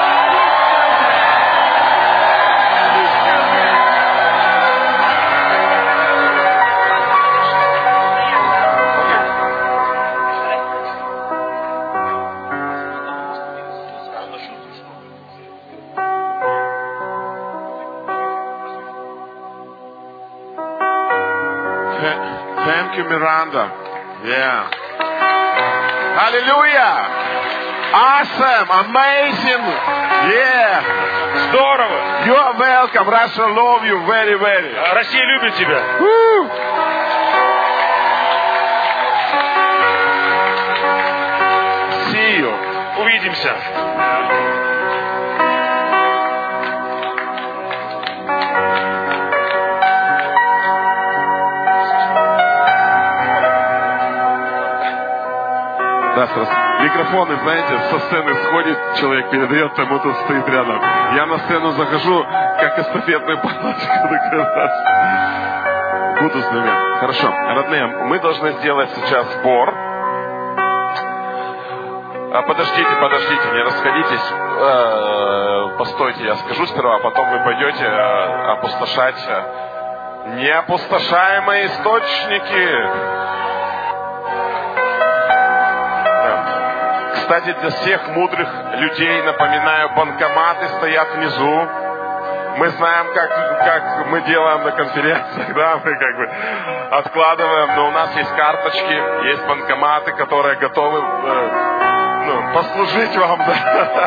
Thank you, Miranda. Yeah. Hallelujah. Awesome. Amazing. Yeah. Здорово. You are welcome. Russia love you very, very. Россия любит тебя. Woo. See you. Увидимся. Да, микрофоны, знаете, со сцены сходит, человек передает тому, кто стоит рядом. Я на сцену захожу, как эстафетная палочка накрываться. Буду с ними. Хорошо. Родные, мы должны сделать сейчас сбор. Подождите, не расходитесь. Постойте, я скажу сперва, а потом вы пойдете опустошать неопустошаемые источники. Кстати, для всех мудрых людей, напоминаю, банкоматы стоят внизу. Мы знаем, как мы делаем на конференциях, да, мы как бы откладываем, но у нас есть карточки, есть банкоматы, которые готовы послужить вам, да.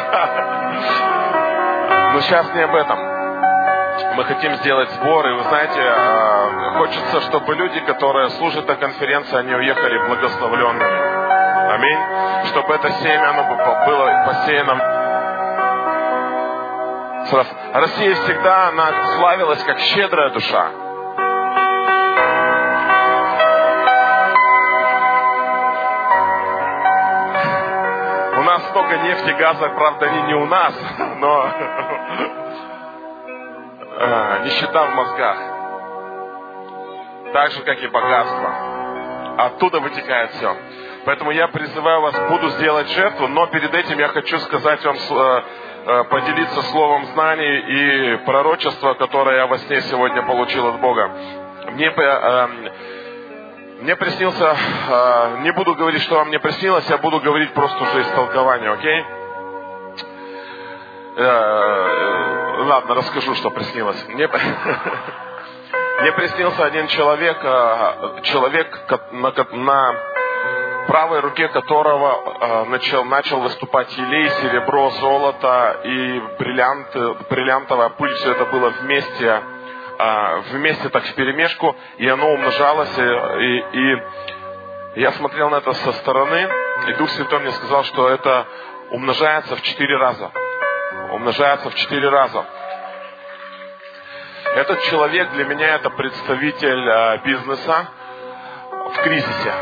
Но сейчас не об этом. Мы хотим сделать сбор, и вы знаете, хочется, чтобы люди, которые служат на конференции, они уехали благословленными. Аминь. Чтобы это семя, оно было посеяно. Россия всегда, она славилась как щедрая душа. У нас столько нефти, газа, правда, не у нас, но нищета в мозгах. Так же, как и богатство. Оттуда вытекает все. Поэтому я призываю вас, буду сделать жертву, но перед этим я хочу сказать вам, поделиться словом знаний и пророчества, которое я во сне сегодня получил от Бога. Мне приснился, не буду говорить, что вам не приснилось, я буду говорить просто уже из толкования, окей? Ладно, расскажу, что приснилось. Мне приснился один человек, на правой руке которого начал выступать елей, серебро, золото и бриллиантовая пыль. Все это было вместе так вперемешку, и оно умножалось. И я смотрел на это со стороны, и Дух Святой мне сказал, что это умножается в 4 раза. Умножается в 4 раза. Этот человек для меня это представитель бизнеса в кризисе.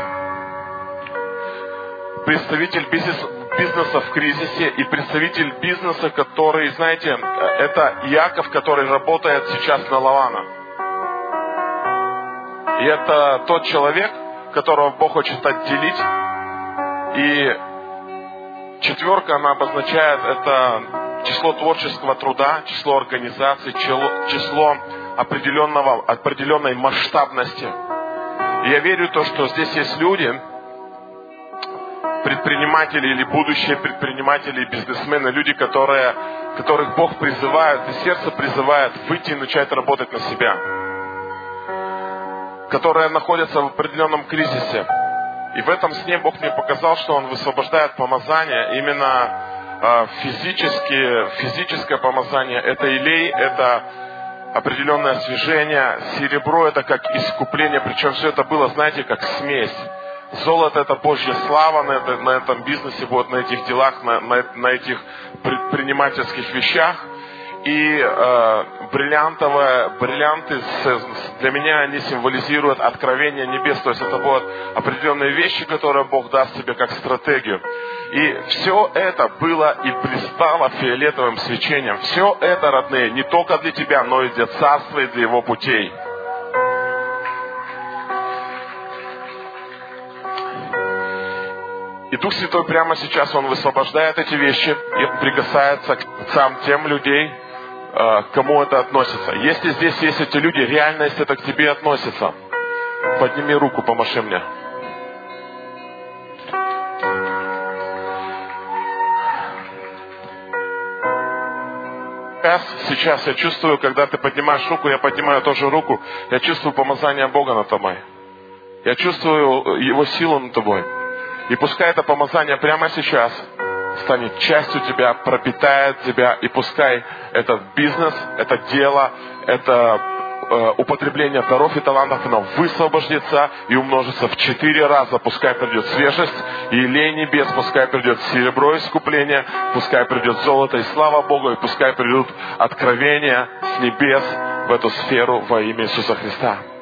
Представитель бизнеса в кризисе и представитель бизнеса, который, знаете, это Иаков, который работает сейчас на Лавана. И это тот человек, которого Бог хочет отделить. И 4, она обозначает это число творческого труда, число организаций, число определенной масштабности. И я верю в то, что здесь есть люди, предприниматели или будущие предприниматели, бизнесмены, люди, которых Бог призывает, и сердце призывает выйти и начать работать на себя, которые находятся в определенном кризисе. И в этом сне Бог мне показал, что Он высвобождает помазание, именно физическое помазание. Это елей, это определенное освежение, серебро это как искупление, причем все это было, знаете, как смесь. Золото это Божья слава на этом бизнесе, вот на этих делах, на этих предпринимательских вещах. И бриллианты для меня они символизируют откровение небес, то есть это будут определенные вещи, которые Бог даст тебе как стратегию. И все это было и блистало фиолетовым свечением. Все это, родные, не только для тебя, но и для царства, и для его путей. И Дух Святой прямо сейчас, Он высвобождает эти вещи и прикасается к сердцам тем людей, к кому это относится. Если здесь есть эти люди, реально, если это к тебе относится, подними руку, помаши мне. Сейчас я чувствую, когда ты поднимаешь руку, я поднимаю тоже руку, я чувствую помазание Бога над тобой. Я чувствую Его силу над тобой. И пускай это помазание прямо сейчас станет частью тебя, пропитает тебя, и пускай этот бизнес, это дело, это употребление даров и талантов, оно высвободится и умножится в 4 раза. Пускай придет свежесть и елей небес, пускай придет серебро искупления, пускай придет золото и слава Богу, и пускай придут откровения с небес в эту сферу во имя Иисуса Христа.